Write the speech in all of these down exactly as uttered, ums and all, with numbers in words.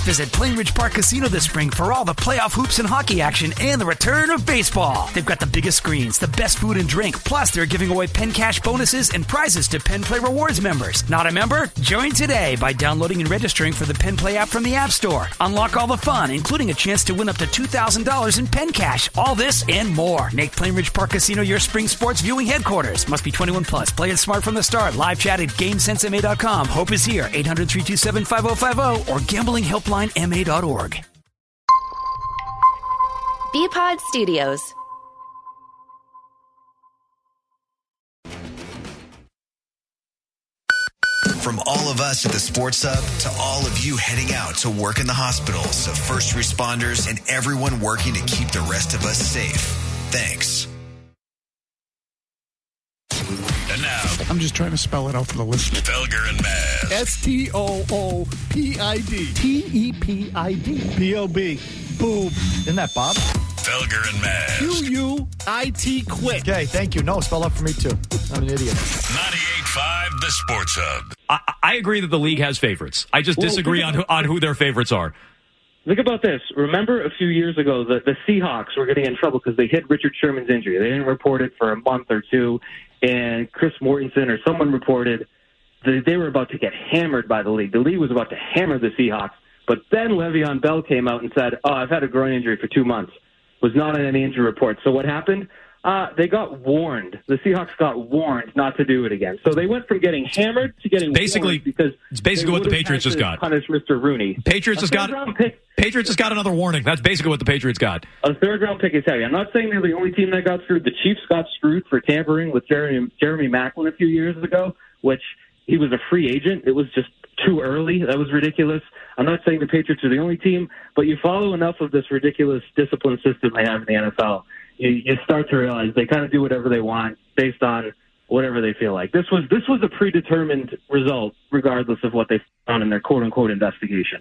Visit Plainridge Park Casino this spring for all the playoff hoops and hockey action and the return of baseball. They've got the biggest screens, the best food and drink, plus they're giving away Penn Cash bonuses and prizes to Penn Play Rewards members. Not a member? Join today by downloading and registering for the Penn Play app from the App Store. Unlock all the fun, including a chance to win up to two thousand dollars in Penn Cash. All this and more. Make Plainridge Park Casino your spring sports viewing headquarters. Must be twenty-one plus. Play it smart from the start. Live chat at GameSense M A dot com. Hope is here. eight hundred, three two seven, five oh five oh or gambling helpline M A dot org. B-Pod Studios. From all of us at the Sports Hub to all of you heading out to work in the hospitals, of first responders, and everyone working to keep the rest of us safe. Thanks. And now, I'm just trying to spell it out for the listener. Felger and Maz. S T O O P I D. T E P I D. P O B. Boob. Isn't that Bob? Felger and Maz. Q U I T quit. Okay, thank you. No, spell out for me too. I'm an idiot. ninety-eight point five The Sports Hub. I, I agree that the league has favorites. I just well, disagree on who, on who their favorites are. Think about this. Remember a few years ago, the, the Seahawks were getting in trouble because they hid Richard Sherman's injury. They didn't report it for a month or two, and Chris Mortensen or someone reported that they were about to get hammered by the league. The league was about to hammer the Seahawks, but then Le'Veon Bell came out and said, oh, I've had a groin injury for two months. Was not in any injury report. So what happened? Uh, they got warned. The Seahawks got warned not to do it again. So they went from getting hammered to getting basically warned because it's basically what the Patriots just got. Punish Mister Rooney. Patriots just got pick, Patriots just got another warning. That's basically what the Patriots got. A third round pick is heavy. I'm not saying they're the only team that got screwed. The Chiefs got screwed for tampering with Jeremy Jeremy Maclin a few years ago, which he was a free agent. It was just too early. That was ridiculous. I'm not saying the Patriots are the only team, but you follow enough of this ridiculous discipline system they have in the N F L, you, you start to realize they kind of do whatever they want based on whatever they feel like. This was this was a predetermined result, regardless of what they found in their quote-unquote investigation.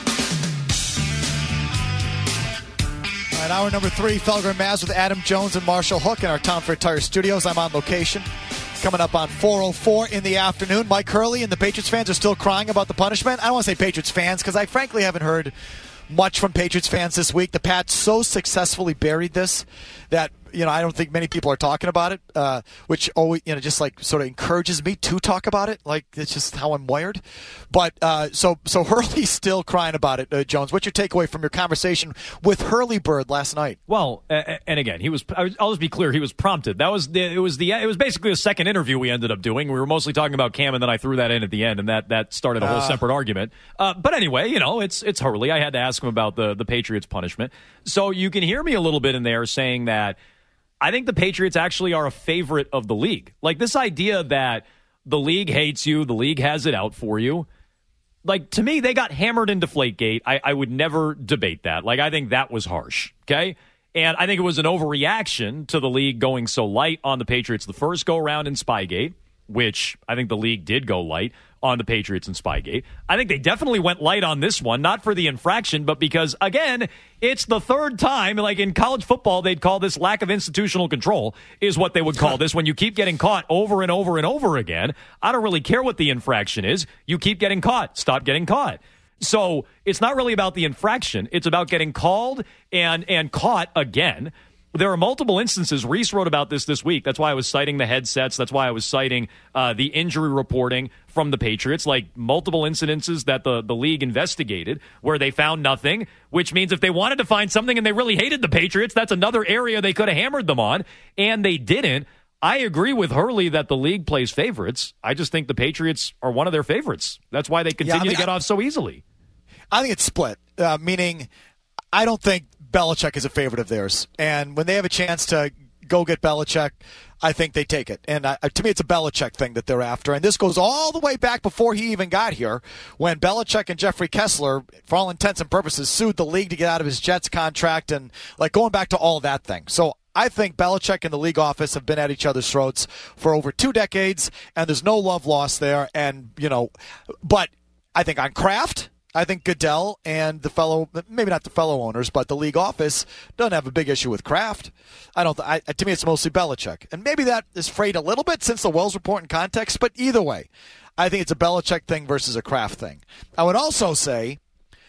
All right, hour number three, Felger and Maz with Adam Jones and Marshall Hook in our Town for Tire studios. I'm on location. Coming up on four oh four in the afternoon. Mike Hurley and the Patriots fans are still crying about the punishment. I don't want to say Patriots fans because I frankly haven't heard much from Patriots fans this week. The Pats so successfully buried this that, you know, I don't think many people are talking about it, uh, which always, you know, just like sort of encourages me to talk about it. Like, it's just how I'm wired. But uh, so so Hurley's still crying about it, uh, Jones. What's your takeaway from your conversation with Hurley Bird last night? Well, uh, and again, he was. I'll just be clear. He was prompted. That was the. It was the. It was basically a second interview we ended up doing. We were mostly talking about Cam, and then I threw that in at the end, and that that started a whole uh, separate argument. Uh, but anyway, you know, it's it's Hurley. I had to ask him about the the Patriots punishment. So you can hear me a little bit in there saying that I think the Patriots actually are a favorite of the league. Like, this idea that the league hates you, the league has it out for you. Like, to me, they got hammered in Deflategate. I, I would never debate that. Like, I think that was harsh, okay? And I think it was an overreaction to the league going so light on the Patriots the first go-around in Spygate, which I think the league did go light on the Patriots in Spygate. I think they definitely went light on this one, not for the infraction, but because, again, it's the third time. Like, in college football, they'd call this lack of institutional control is what they would call this when you keep getting caught over and over and over again. I don't really care what the infraction is. You keep getting caught. Stop getting caught. So it's not really about the infraction. It's about getting called and and caught again. There are multiple instances. Reese wrote about this this week. That's why I was citing the headsets. That's why I was citing uh, the injury reporting from the Patriots, like multiple incidences that the, the league investigated where they found nothing, which means if they wanted to find something and they really hated the Patriots, that's another area they could have hammered them on, and they didn't. I agree with Hurley that the league plays favorites. I just think the Patriots are one of their favorites. That's why they continue yeah, I mean, to get I, off so easily. I think it's split, uh, meaning I don't think Belichick is a favorite of theirs. And when they have a chance to go get Belichick, I think they take it. And I, to me, it's a Belichick thing that they're after. And this goes all the way back before he even got here, when Belichick and Jeffrey Kessler, for all intents and purposes, sued the league to get out of his Jets contract, and like going back to all that thing. So I think Belichick and the league office have been at each other's throats for over two decades, and there's no love lost there. And, you know, but I think on Kraft, I think Goodell and the fellow, maybe not the fellow owners, but the league office doesn't have a big issue with Kraft. I don't. I, to me, it's mostly Belichick, and maybe that is frayed a little bit since the Wells report in context. But either way, I think it's a Belichick thing versus a Kraft thing. I would also say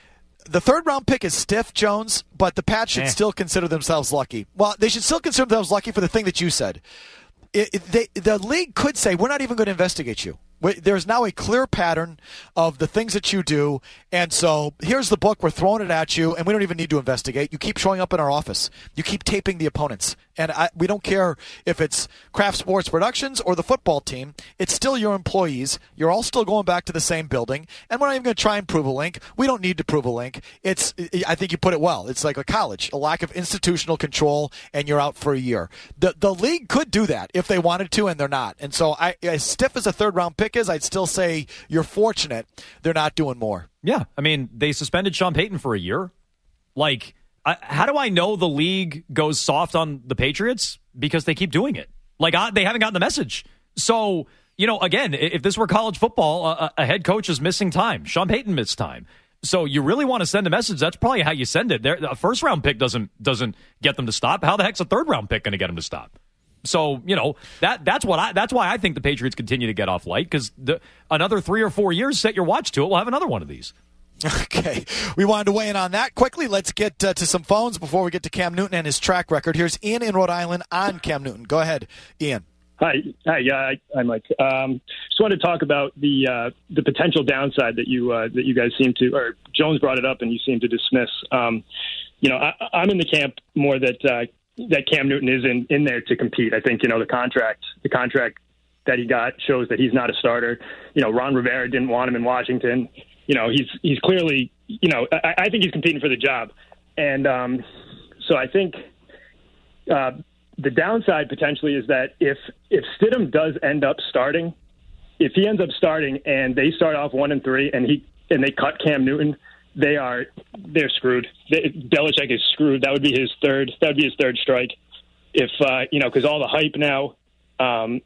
the third round pick is stiff, Jones, but the Pats should Eh. still consider themselves lucky. Well, they should still consider themselves lucky for the thing that you said. It, it, they, the league could say, we're not even going to investigate you. There's now a clear pattern of the things that you do, and so here's the book. We're throwing it at you, and we don't even need to investigate. You keep showing up in our office. You keep taping the opponents, and I, we don't care if it's Kraft Sports Productions or the football team. It's still your employees. You're all still going back to the same building, and we're not even going to try and prove a link. We don't need to prove a link. It's, I think you put it well. It's like a college, a lack of institutional control, and you're out for a year. The the league could do that if they wanted to, and they're not. And so, I, as stiff as a third round pick is, I'd still say you're fortunate they're not doing more. Yeah, I mean, they suspended Sean Payton for a year. Like, I, how do I know the league goes soft on the Patriots? Because they keep doing it. Like, I, they haven't gotten the message. So, you know, again, if this were college football, a, a head coach is missing time. Sean Payton missed time. So you really want to send a message, that's probably how you send it. There, a first-round pick doesn't doesn't get them to stop. How the heck's a third-round pick going to get them to stop? So, you know, that that's what I that's why I think the Patriots continue to get off light, because another three or four years, set your watch to it, we'll have another one of these. Okay. We wanted to weigh in on that quickly. Let's get uh, to some phones before we get to Cam Newton and his track record. Here's Ian in Rhode Island on Cam Newton. Go ahead, Ian. Hi, hi, yeah, hi, Mike. Um, just wanted to talk about the uh, the potential downside that you uh, that you guys seem to, or Jones brought it up and you seem to dismiss. Um, you know, I, I'm in the camp more that uh, that Cam Newton is in, in there to compete. I think, you know, the contract, the contract that he got shows that he's not a starter. You know, Ron Rivera didn't want him in Washington. You know, he's he's clearly, you know, I, I think he's competing for the job. And um, so I think uh, the downside potentially is that if if Stidham does end up starting, if he ends up starting and they start off one and three and he and they cut Cam Newton, they are they're screwed. They, Belichick is screwed. That would be his third. That would be his third strike. If uh, you know, because all the hype now. Um,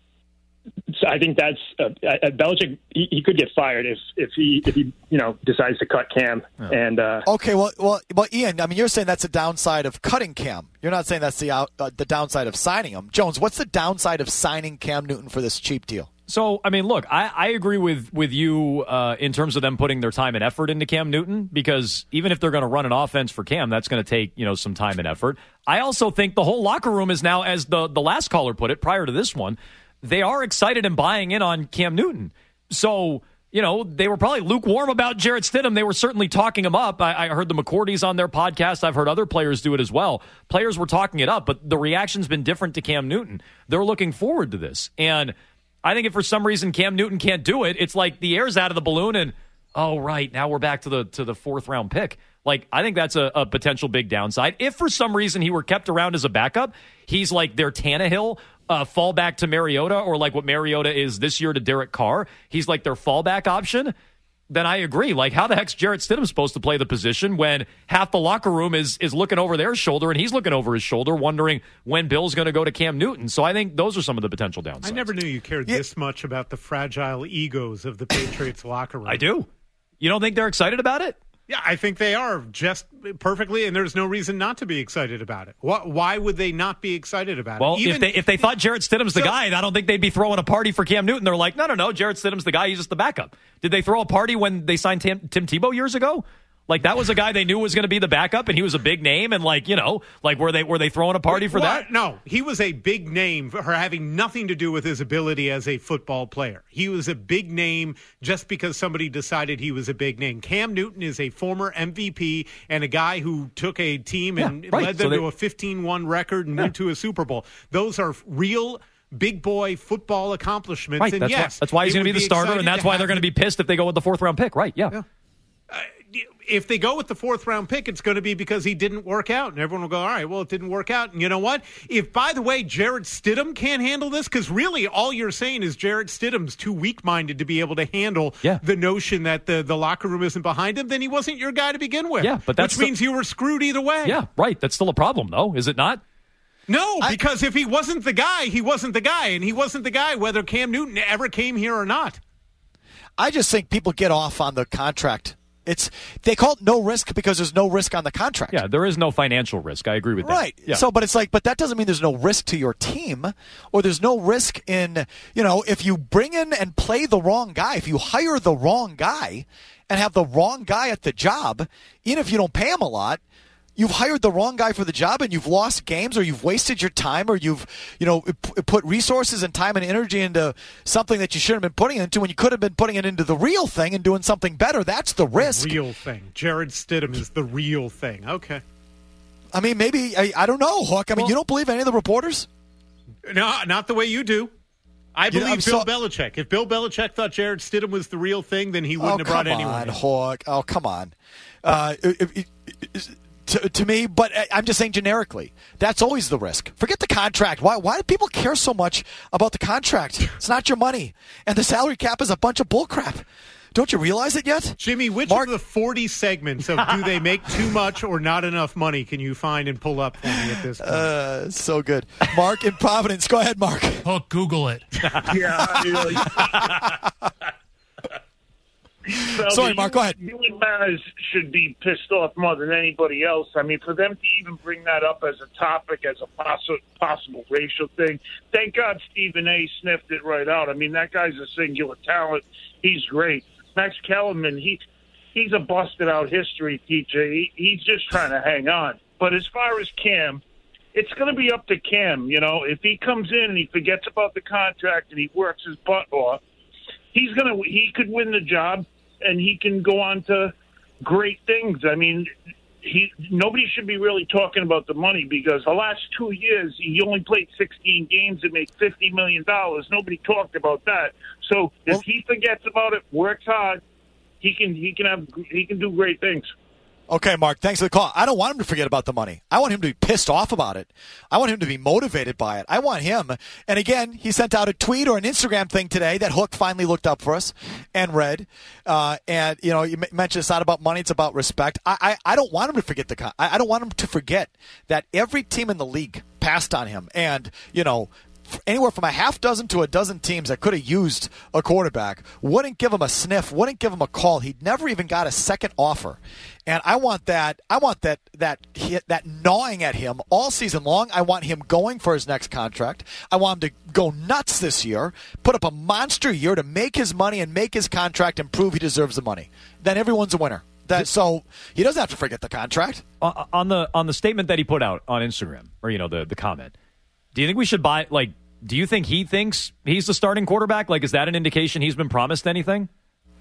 so I think that's uh, uh, Belichick. He, he could get fired if if he if he you know decides to cut Cam. Oh. And uh, okay, well, well, well, Ian. I mean, you're saying that's a downside of cutting Cam. You're not saying that's the out, uh, the downside of signing him. Jones, what's the downside of signing Cam Newton for this cheap deal? So, I mean, look, I, I agree with, with you uh, in terms of them putting their time and effort into Cam Newton, because even if they're going to run an offense for Cam, that's going to take, you know, some time and effort. I also think the whole locker room is now, as the, the last caller put it prior to this one, they are excited and buying in on Cam Newton. So, you know, they were probably lukewarm about Jarrett Stidham. They were certainly talking him up. I, I heard the McCourties on their podcast. I've heard other players do it as well. Players were talking it up, but the reaction's been different to Cam Newton. They're looking forward to this. And I think if for some reason Cam Newton can't do it, it's like the air's out of the balloon and, oh, right, now we're back to the to the fourth round pick. Like, I think that's a, a potential big downside. If for some reason he were kept around as a backup, he's like their Tannehill uh, fallback to Mariota, or like what Mariota is this year to Derek Carr. He's like their fallback option. Then I agree. Like, how the heck's Jarrett Stidham supposed to play the position when half the locker room is is looking over their shoulder and he's looking over his shoulder, wondering when Bill's going to go to Cam Newton? So I think those are some of the potential downsides. I never knew you cared yeah. this much about the fragile egos of the Patriots locker room. I do. You don't think they're excited about it? Yeah, I think they are just perfectly, and there's no reason not to be excited about it. Why would they not be excited about well, it? Well, if they if they thought Jarrett Stidham's the so, guy, I don't think they'd be throwing a party for Cam Newton. They're like, no, no, no, Jarrett Stidham's the guy. He's just the backup. Did they throw a party when they signed Tim, Tim Tebow years ago? Like, that was a guy they knew was going to be the backup, and he was a big name, and, like, you know, like, were they were they throwing a party for what? that? No, he was a big name for having nothing to do with his ability as a football player. He was a big name just because somebody decided he was a big name. Cam Newton is a former M V P and a guy who took a team and yeah, right. led them so they, to a fifteen one record and yeah. went to a Super Bowl. Those are real big boy football accomplishments. Right, and that's yes, why, that's why he's going to be the starter, and that's why they're going to be pissed if they go with the fourth round pick. Right? Yeah. yeah. Uh, if they go with the fourth round pick, it's going to be because he didn't work out. And everyone will go, all right, well, it didn't work out. And you know what? If, by the way, Jarrett Stidham can't handle this, because really all you're saying is Jarrett Stidham's too weak-minded to be able to handle yeah. the notion that the, the locker room isn't behind him, then he wasn't your guy to begin with. Yeah, but that's Which means the, you were screwed either way. Yeah, right. That's still a problem, though, is it not? No, because I, if he wasn't the guy, he wasn't the guy. And he wasn't the guy whether Cam Newton ever came here or not. I just think people get off on the contract It's they call it no risk because there's no risk on the contract. Yeah, there is no financial risk. I agree with that. Right. Yeah. So, but it's like, but that doesn't mean there's no risk to your team, or there's no risk in, you know, if you bring in and play the wrong guy, if you hire the wrong guy and have the wrong guy at the job, even if you don't pay him a lot, you've hired the wrong guy for the job and you've lost games, or you've wasted your time, or you've, you know, p- put resources and time and energy into something that you shouldn't have been putting it into when you could have been putting it into the real thing and doing something better. That's the risk. The real thing. Jarrett Stidham is the real thing. Okay. I mean, maybe, I, I don't know, Hook. I mean, Well, you don't believe any of the reporters? No, not the way you do. I You know, believe I'm Bill so- Belichick. If Bill Belichick thought Jarrett Stidham was the real thing, then he wouldn't Oh, have brought come anyone on, in. Hook. Oh, come on. Uh, it- it- it- To, to me, but I'm just saying generically, that's always the risk. Forget the contract. Why why do people care so much about the contract? It's not your money. And the salary cap is a bunch of bullcrap. Don't you realize it yet? Jimmy, which Mark- of the forty segments of do they make too much or not enough money can you find and pull up for me at this point? Uh, so good. Mark in Providence. Go ahead, Mark. Hook, Google it. Yeah. So Sorry, you, Mark, go ahead. You and Maz should be pissed off more than anybody else. I mean, for them to even bring that up as a topic, as a possible, possible racial thing, thank God Stephen A. sniffed it right out. I mean, that guy's a singular talent. He's great. Max Kellerman, he he's a busted-out history, T J. He, he's just trying to hang on. But as far as Cam, it's going to be up to Cam. You know, if he comes in and he forgets about the contract and he works his butt off, he's going to he could win the job. And he can go on to great things. I mean, he nobody should be really talking about the money because the last two years he only played sixteen games and made fifty million dollars. Nobody talked about that. So if Well, he forgets about it, works hard, he can he can have he can do great things. Okay, Mark, thanks for the call. I don't want him to forget about the money. I want him to be pissed off about it. I want him to be motivated by it. I want him. And again, he sent out a tweet or an Instagram thing today that Hook finally looked up for us and read. Uh, and, you know, you m- mentioned it's not about money, it's about respect. I, I, I don't want him to forget the con- I, I don't want him to forget that every team in the league passed on him. And, you know, anywhere from a half dozen to a dozen teams that could have used a quarterback wouldn't give him a sniff, wouldn't give him a call. He'd never even got a second offer. And I want that I want that that that gnawing at him all season long. I want him going for his next contract. I want him to go nuts this year, put up a monster year to make his money and make his contract and prove he deserves the money. Then everyone's a winner. That, so he doesn't have to forget the contract. Uh, on the on the statement that he put out on Instagram, or you know the the comment, do you think we should buy like? Do you think he thinks he's the starting quarterback? Like, is that an indication he's been promised anything?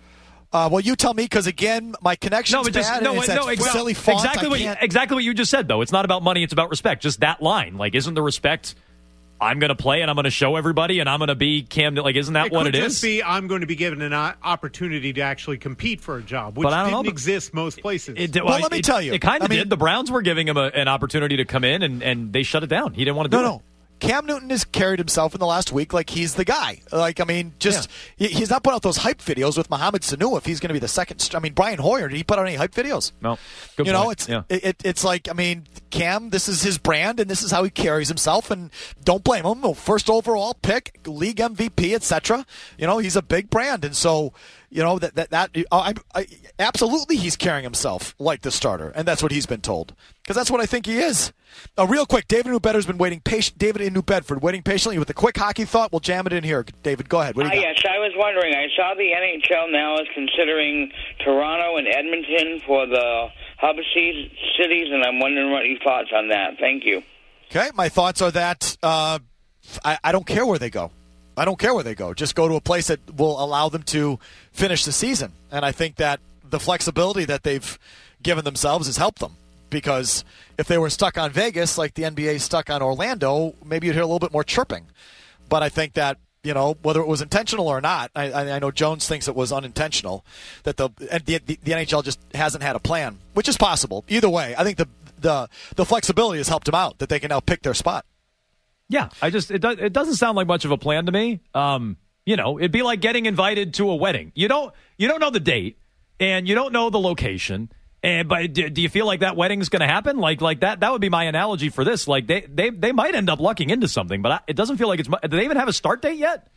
Uh, well, you tell me, because again, my connection's No, but just bad. no, and it's no, that ex- silly font. exactly I what you, can't- exactly what you just said. Though it's not about money; it's about respect. Just that line, like, isn't the respect? I'm going to play and I'm going to show everybody and I'm going to be Cam. Like, isn't that it what could it just is? Be I'm going to be given an o- opportunity to actually compete for a job, which But I don't didn't know, exist most places. It, Well, let me it, tell you. It kind I of mean- did. The Browns were giving him a, an opportunity to come in, and, and they shut it down. He didn't want to do No, it. no. Cam Newton has carried himself in the last week like he's the guy. Like, I mean, just he, he's not putting out those hype videos with Mohamed Sanu if he's going to be the second. st- I mean, Brian Hoyer, did he put out any hype videos? No. Good you know, point. it's Yeah. it, it, it's like, I mean, Cam, this is his brand and this is how he carries himself, and don't blame him. Well, first overall pick, league M V P, et cetera. You know, he's a big brand, and so. You know, that that, that I, I, absolutely he's carrying himself like the starter, and that's what he's been told. Because that's what I think he is. Uh, real quick, David in New Bedford's been waiting patient. David in New Bedford, waiting patiently with a quick hockey thought. We'll jam it in here. David, go ahead. What do you Uh, got? yes, I was wondering. I saw the N H L now is considering Toronto and Edmonton for the hub ci- cities, and I'm wondering what your thoughts on that. Thank you. Okay, my thoughts are that uh, I, I don't care where they go. I don't care where they go. Just go to a place that will allow them to finish the season. And I think that the flexibility that they've given themselves has helped them. Because if they were stuck on Vegas like the N B A is stuck on Orlando, maybe you'd hear a little bit more chirping. But I think that, you know, whether it was intentional or not, I, I know Jones thinks it was unintentional, that the, the, the N H L just hasn't had a plan, which is possible. Either way, I think the, the, the flexibility has helped them out, that they can now pick their spot. Yeah, I just it, do, it doesn't sound like much of a plan to me. Um, you know, it'd be like getting invited to a wedding. You don't you don't know the date and you don't know the location. And but do, do you feel like that wedding's going to happen? Like like that that would be my analogy for this. Like they they they might end up lucking into something, but I, it doesn't feel like it's. Do they even have a start date yet?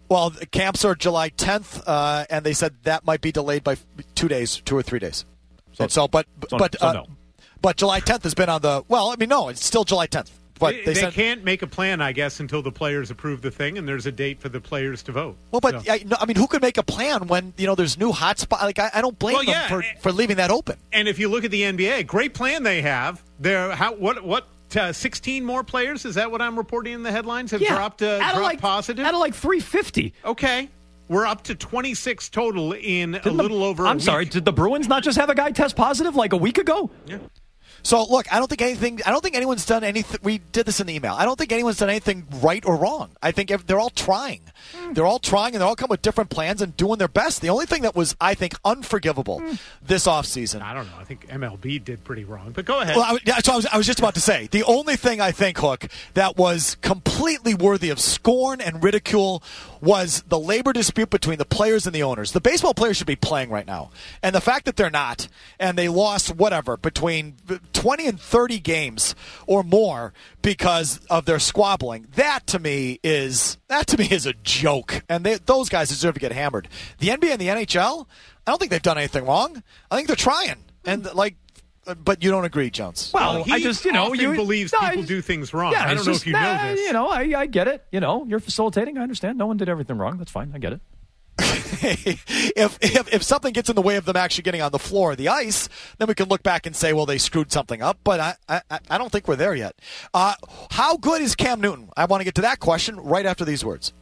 Well, the camps are July tenth, uh, and they said that might be delayed by two days, two or three days. So, so but so, but so uh, no. but July tenth has been on the. Well, I mean, no, it's still July tenth. But they they, they said, can't make a plan, I guess, until the players approve the thing, and there's a date for the players to vote. Well, but so. I, no, I mean, who could make a plan when you know there's new hotspots? Like I, I don't blame Well, them yeah, for, and, for leaving that open. And if you look at the N B A, great plan they have. They're how what what uh, sixteen more players? Is that what I'm reporting in the headlines? Have yeah, dropped uh, dropped like, positive out of like three fifty. Okay. We're up to twenty-six total in Didn't a little the, over. I'm a sorry. week. Did the Bruins not just have a guy test positive like a week ago? Yeah. So look, I don't think anything. I don't think anyone's done anything. We did this in the email. I don't think anyone's done anything right or wrong. I think they're all trying. Mm. They're all trying, and they're all coming with different plans and doing their best. The only thing that was, I think, unforgivable mm. this offseason. I don't know. I think M L B did pretty wrong, but go ahead. Well, I, yeah, so I was, I was just about to say the only thing I think, Hook, that was completely worthy of scorn and ridicule was the labor dispute between the players and the owners. The baseball players should be playing right now, and the fact that they're not, and they lost whatever between twenty and thirty games or more because of their squabbling. That to me is that to me is a joke, and they, those guys deserve to get hammered. The N B A and the N H L, I don't think they've done anything wrong. I think they're trying, and like. But you don't agree, Jones. Well, he I just, you know, often you believes no, people do things wrong. Yeah, I don't know just, if you nah, know this. You know, I, I get it. You know, you're facilitating. I understand. No one did everything wrong. That's fine. I get it. if, if if something gets in the way of them actually getting on the floor or the ice, then we can look back and say, well, they screwed something up. But I I, I don't think we're there yet. Uh, how good is Cam Newton? I want to get to that question right after these words.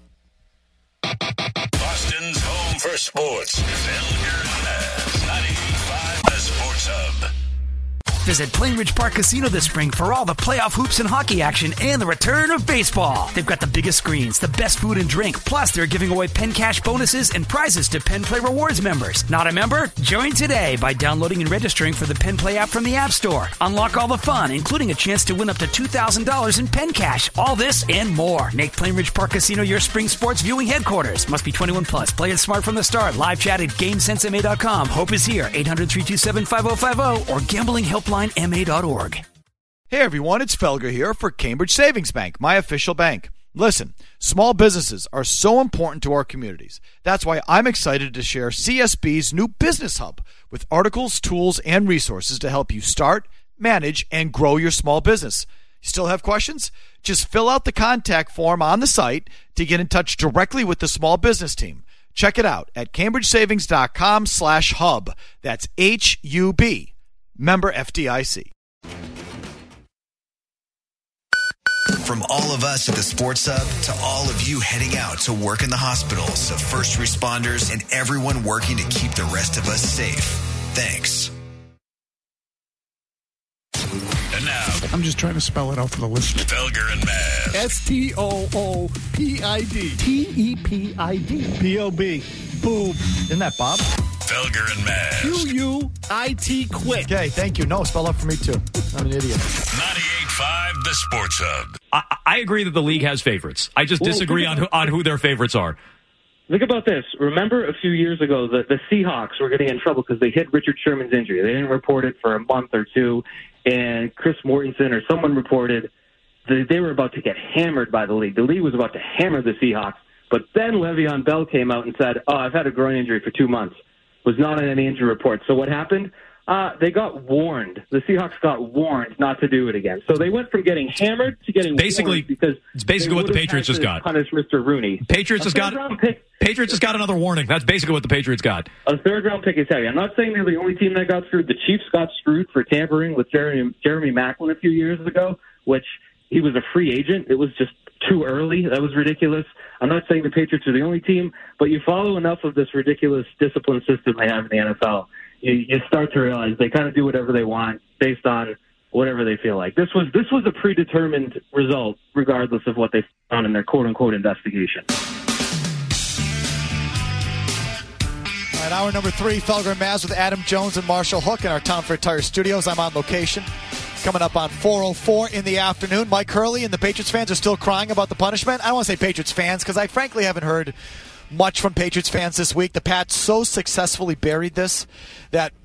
Boston's home for sports. Felger and Maz, ninety-eight point five The Sports Hub. Visit Plainridge Park Casino this spring for all the playoff hoops and hockey action and the return of baseball. They've got the biggest screens, the best food and drink, plus they're giving away Penn Cash bonuses and prizes to Penn Play Rewards members. Not a member? Join today by downloading and registering for the Penn Play app from the App Store. Unlock all the fun, including a chance to win up to two thousand dollars in Penn Cash. All this and more. Make Plainridge Park Casino your spring sports viewing headquarters. Must be twenty-one plus. Play it smart from the start. Live chat at game sense M A dot com. Hope is here. eight hundred, three two seven, five oh five oh or gambling helpline M A dot org. Hey everyone, it's Felger here for Cambridge Savings Bank, my official bank. Listen, small businesses are so important to our communities. That's why I'm excited to share C S B's new Business Hub with articles, tools, and resources to help you start, manage, and grow your small business. You still have questions? Just fill out the contact form on the site to get in touch directly with the small business team. Check it out at cambridgesavings.com slash hub. That's H U B. Member F D I C. From all of us at the Sports Hub to all of you heading out to work in the hospitals, of first responders, and everyone working to keep the rest of us safe. Thanks. And now, I'm just trying to spell it out for the listener. Felger and Maz. S T O O P I D. T E P I D. P O B. Boob. Isn't that Bob? Felger and Maz. Q U I T quit. Okay, thank you. No, spell out for me too. I'm an idiot. ninety-eight point five The Sports Hub. I, I agree that the league has favorites. I just Well, disagree on who, on who their favorites are. Think about this. Remember a few years ago, the, the Seahawks were getting in trouble because they hit Richard Sherman's injury. They didn't report it for a month or two, and Chris Mortensen or someone reported that they were about to get hammered by the league. The league was about to hammer the Seahawks. But then Le'Veon Bell came out and said, oh, I've had a groin injury for two months. Was not on any injury report. So what happened? Uh, they got warned. The Seahawks got warned not to do it again. So they went from getting hammered to getting basically warned because it's basically what the Patriots just got. Punish Mister Rooney. Patriots just got pick, Patriots just got another warning. That's basically what the Patriots got. A third round pick is heavy. I'm not saying they're the only team that got screwed. The Chiefs got screwed for tampering with Jeremy, Jeremy Maclin a few years ago, which he was a free agent. It was just too early. That was ridiculous. I'm not saying the Patriots are the only team, but you follow enough of this ridiculous discipline system they have in the N F L, you, you start to realize they kind of do whatever they want based on whatever they feel like. This was this was a predetermined result, regardless of what they found in their quote-unquote investigation. All right, hour number three, Felger and Maz with Adam Jones and Marshall Hook in our Town for Tire studios. I'm on location. Coming up on four oh four in the afternoon. Mike Hurley and the Patriots fans are still crying about the punishment. I don't want to say Patriots fans because I frankly haven't heard much from Patriots fans this week. The Pats so successfully buried this that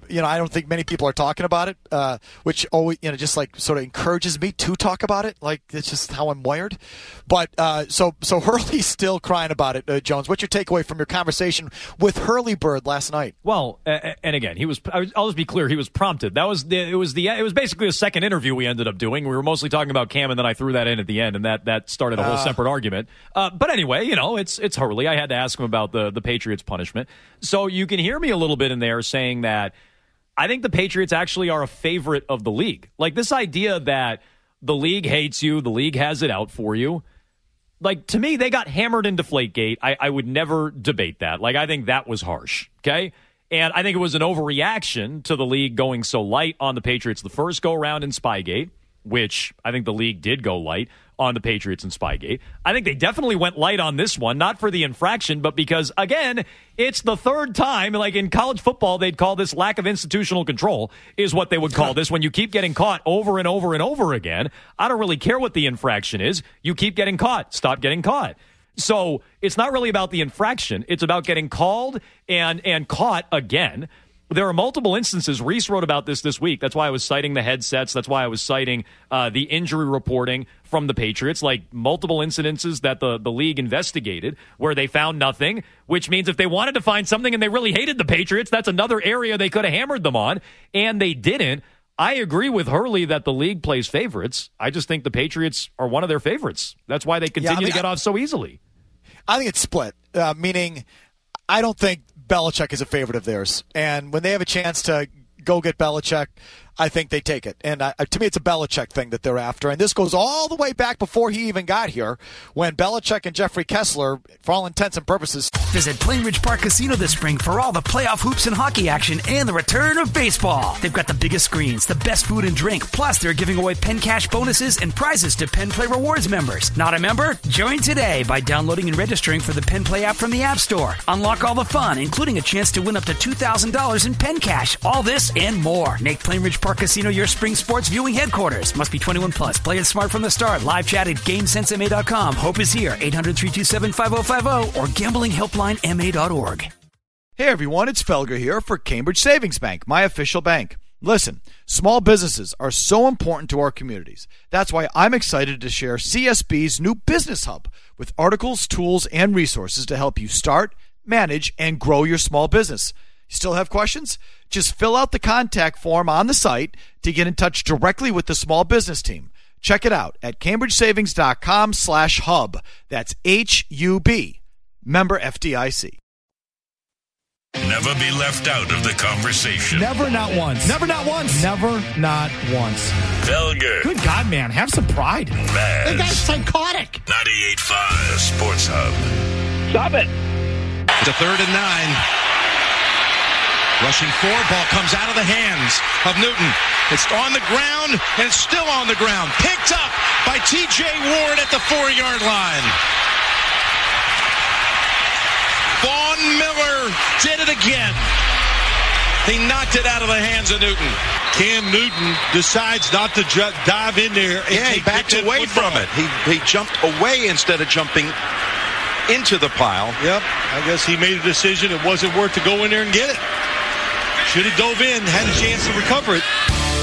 you know, I don't think many people are talking about it, uh, which always, you know, just like sort of encourages me to talk about it. Like, it's just how I'm wired. But uh, so so Hurley's still crying about it, uh, Jones. What's your takeaway from your conversation with Hurley Bird last night? Well, uh, and again, he was. I'll just be clear. He was prompted. That was the. It was the. It was basically a second interview we ended up doing. We were mostly talking about Cam, and then I threw that in at the end, and that that started a whole uh, separate argument. Uh, but anyway, you know, it's it's Hurley. I had to ask him about the the Patriots punishment. So you can hear me a little bit in there saying that I think the Patriots actually are a favorite of the league. Like, this idea that the league hates you, the league has it out for you. Like, to me, they got hammered in Deflategate. I, I would never debate that. Like, I think that was harsh, okay? And I think it was an overreaction to the league going so light on the Patriots the first go-around in Spygate, which I think the league did go light on the Patriots in Spygate. I think they definitely went light on this one, not for the infraction, but because, again, it's the third time. Like, in college football, they'd call this lack of institutional control is what they would call this when you keep getting caught over and over and over again. I don't really care what the infraction is. You keep getting caught. Stop getting caught. So it's not really about the infraction. It's about getting called and and caught again. There are multiple instances. Reese wrote about this this week. That's why I was citing the headsets. That's why I was citing uh, the injury reporting from the Patriots, like multiple incidences that the, the league investigated where they found nothing, which means if they wanted to find something and they really hated the Patriots, that's another area they could have hammered them on, and they didn't. I agree with Hurley that the league plays favorites. I just think the Patriots are one of their favorites. That's why they continue yeah, I mean, to get I, off so easily. I think it's split, uh, meaning I don't think Belichick is a favorite of theirs. And when they have a chance to go get Belichick, I think they take it. And I, to me, it's a Belichick thing that they're after. And this goes all the way back before he even got here, when Belichick and Jeffrey Kessler, for all intents and purposes. Visit Plainridge Park Casino this spring for all the playoff hoops and hockey action and the return of baseball. They've got the biggest screens, the best food and drink, plus they're giving away Penn Cash bonuses and prizes to Penn Play Rewards members. Not a member? Join today by downloading and registering for the Penn Play app from the App Store. Unlock all the fun, including a chance to win up to two thousand dollars in Penn Cash. All this and more. Make Plainridge Park Casino your spring sports viewing headquarters. Must be twenty-one plus. Play it smart from the start. Live chat at game sense m a dot com. Hope is here. eight hundred, three two seven, five oh five oh or gambling helpline m a dot org. Hey everyone, it's Felger here for Cambridge Savings Bank, my official bank. Listen, small businesses are so important to our communities. That's why I'm excited to share C S B's new Business Hub with articles, tools, and resources to help you start, manage, and grow your small business. You still have questions? Just fill out the contact form on the site to get in touch directly with the small business team. Check it out at cambridgesavings.com slash hub. That's H U B. Member F D I C. Never be left out of the conversation. Never, not once. Never, not once. Never, not once. Felger. Good God, man. Have some pride. Maz. The guy's psychotic. ninety-eight point five, the Sports Hub. Stop it. To third and nine. Rushing forward, ball comes out of the hands of Newton. It's on the ground, and it's still on the ground. Picked up by T J Ward at the four-yard line. Vaughn Miller did it again. He knocked it out of the hands of Newton. Cam Newton decides not to ju- dive in there. And yeah, he backs away from it. He he jumped away instead of jumping into the pile. Yep, I guess he made a decision it wasn't worth to go in there and get it. Should have dove in, had a chance to recover it.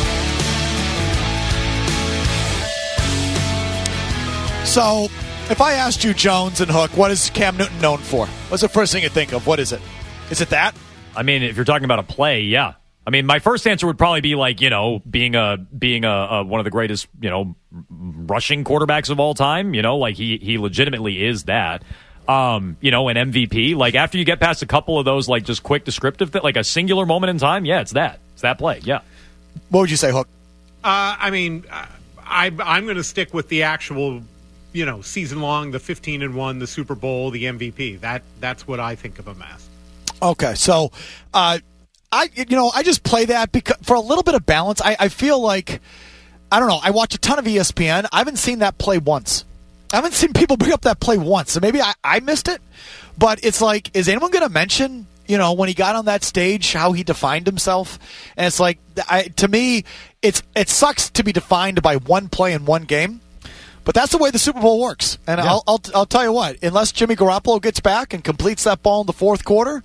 So, if I asked you, Jones and Hook, what is Cam Newton known for? What's the first thing you think of? What is it? Is it that? I mean, if you're talking about a play, yeah. I mean, my first answer would probably be like, you know, being a being a, a one of the greatest, you know, rushing quarterbacks of all time. You know, like he he legitimately is that. Um, you know, an M V P. Like after you get past a couple of those, like just quick descriptive, th- like a singular moment in time. Yeah, it's that. It's that play. Yeah. What would you say, Hook? Uh, I mean, I, I'm going to stick with the actual, you know, season long, the fifteen and one, the Super Bowl, the M V P. That that's what I think of him as. Okay, so uh, I you know I just play that because for a little bit of balance. I, I feel like I don't know. I watch a ton of E S P N. I haven't seen that play once. I haven't seen people bring up that play once, so maybe I, I missed it. But it's like, is anyone going to mention, you know, when he got on that stage, how he defined himself? And it's like, I, to me, it's it sucks to be defined by one play in one game. But that's the way the Super Bowl works. And yeah. I'll, I'll I'll tell you what, unless Jimmy Garoppolo gets back and completes that ball in the fourth quarter,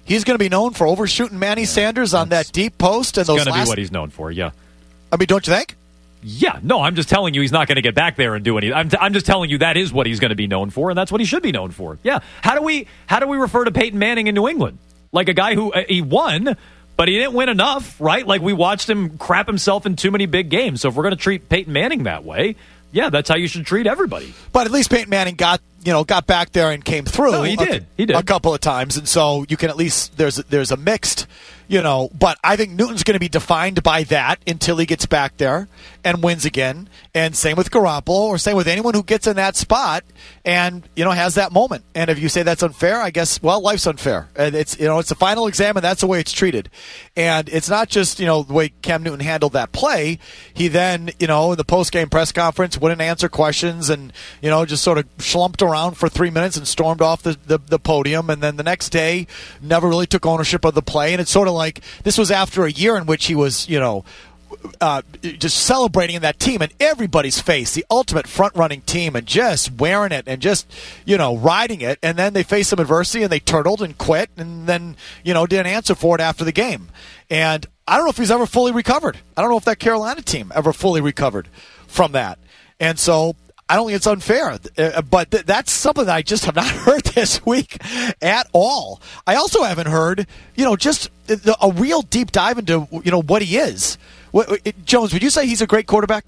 he's going to be known for overshooting Manny Sanders on that deep post. And It's those going to last... be what he's known for, yeah. I mean, don't you think? Yeah, no, I'm just telling you he's not going to get back there and do anything. I'm, t- I'm just telling you that is what he's going to be known for, and that's what he should be known for. Yeah. How do we how do we refer to Peyton Manning in New England? Like a guy who uh, he won, but he didn't win enough, right? Like we watched him crap himself in too many big games. So if we're going to treat Peyton Manning that way, yeah, that's how you should treat everybody. But at least Peyton Manning got you know got back there and came through. No, he did. A, he did a couple of times, and so you can at least there's there's a mixed. You know, but I think Newton's going to be defined by that until he gets back there and wins again. And same with Garoppolo, or same with anyone who gets in that spot and you know has that moment. And if you say that's unfair, I guess well, life's unfair. And it's you know it's a final exam, and that's the way it's treated. And it's not just you know the way Cam Newton handled that play. He then you know in the post game press conference wouldn't answer questions and you know just sort of schlumped around for three minutes and stormed off the the, the podium. And then the next day never really took ownership of the play. And it's sort of like this was after a year in which he was, you know, uh, just celebrating in that team in everybody's face, the ultimate front-running team, and just wearing it and just, you know, riding it. And then they faced some adversity and they turtled and quit and then, you know, didn't answer for it after the game. And I don't know if he's ever fully recovered. I don't know if that Carolina team ever fully recovered from that. And so I don't think it's unfair, uh, but th- that's something that I just have not heard this week at all. I also haven't heard, you know, just the, a real deep dive into, you know, what he is. What, it, Jones, would you say he's a great quarterback?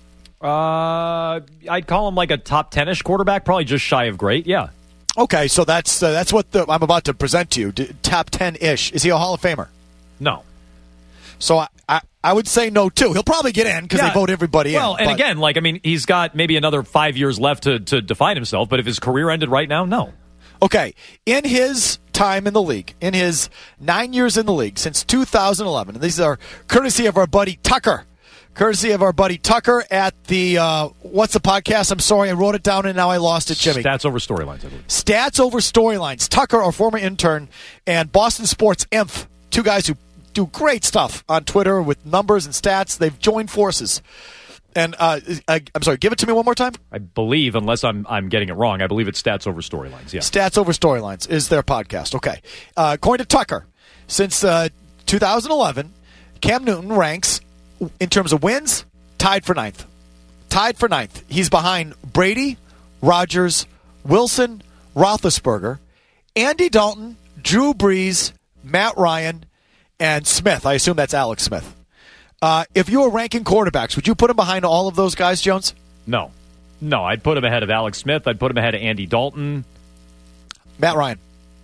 Uh, I'd call him like a top ten-ish quarterback, probably just shy of great, yeah. Okay, so that's uh, that's what the, I'm about to present to you, D- top ten-ish. Is he a Hall of Famer? No. So I, I, I would say no, too. He'll probably get in because yeah. they vote everybody well, in. Well, and but, again, like, I mean, he's got maybe another five years left to, to define himself, but if his career ended right now, no. Okay, in his time in the league, in his nine years in the league, since two thousand eleven, and these are courtesy of our buddy Tucker, courtesy of our buddy Tucker at the, uh, what's the podcast? I'm sorry, I wrote it down and now I lost it, Jimmy. Stats Over Storylines, I believe. Stats Over Storylines. Tucker, our former intern, and Boston Sports Inf, two guys who do great stuff on Twitter with numbers and stats. They've joined forces. And uh, I, I'm sorry, give it to me one more time. I believe, unless I'm I'm getting it wrong, I believe it's Stats Over Storylines. Yeah, Stats Over Storylines is their podcast. Okay, uh, according to Tucker, since uh, two thousand eleven, Cam Newton ranks in terms of wins tied for ninth. Tied for ninth. He's behind Brady, Rodgers, Wilson, Roethlisberger, Andy Dalton, Drew Brees, Matt Ryan, and Smith. I assume that's Alex Smith. Uh, if you were ranking quarterbacks, would you put him behind all of those guys, Jones? No. No, I'd put him ahead of Alex Smith. I'd put him ahead of Andy Dalton. Matt Ryan.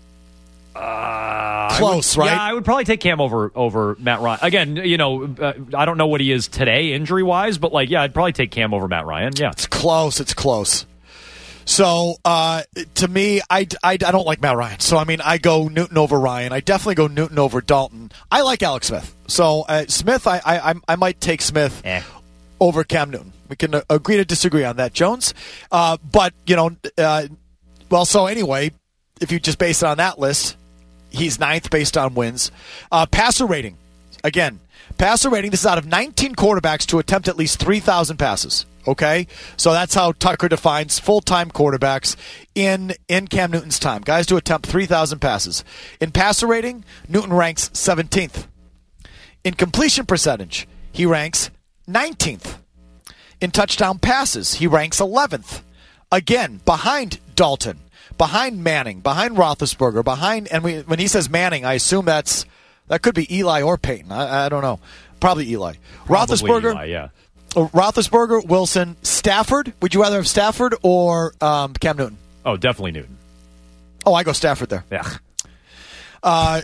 Uh, Close, would, right? Yeah, I would probably take Cam over over Matt Ryan. Again, you know, uh, I don't know what he is today injury-wise, but, like, yeah, I'd probably take Cam over Matt Ryan. Yeah. It's close. It's close. So, uh, to me, I, I, I don't like Matt Ryan. So, I mean, I go Newton over Ryan. I definitely go Newton over Dalton. I like Alex Smith. So, uh, Smith, I, I I might take Smith eh. over Cam Newton. We can uh, agree to disagree on that, Jones. Uh, but, you know, uh, well, so anyway, if you just base it on that list, he's ninth based on wins. Uh, passer rating. Again, passer rating, this is out of nineteen quarterbacks to attempt at least three thousand passes. Okay? So that's how Tucker defines full-time quarterbacks in, in Cam Newton's time. Guys to attempt three thousand passes. In passer rating, Newton ranks seventeenth. In completion percentage, he ranks nineteenth. In touchdown passes, he ranks eleventh. Again, behind Dalton, behind Manning, behind Roethlisberger, behind, and we, when he says Manning, I assume that's that could be Eli or Peyton. I, I don't know. Probably Eli. Probably Roethlisberger, Eli, yeah. uh, Roethlisberger, Wilson, Stafford. Would you rather have Stafford or um, Cam Newton? Oh, definitely Newton. Oh, I go Stafford there. Yeah. Uh,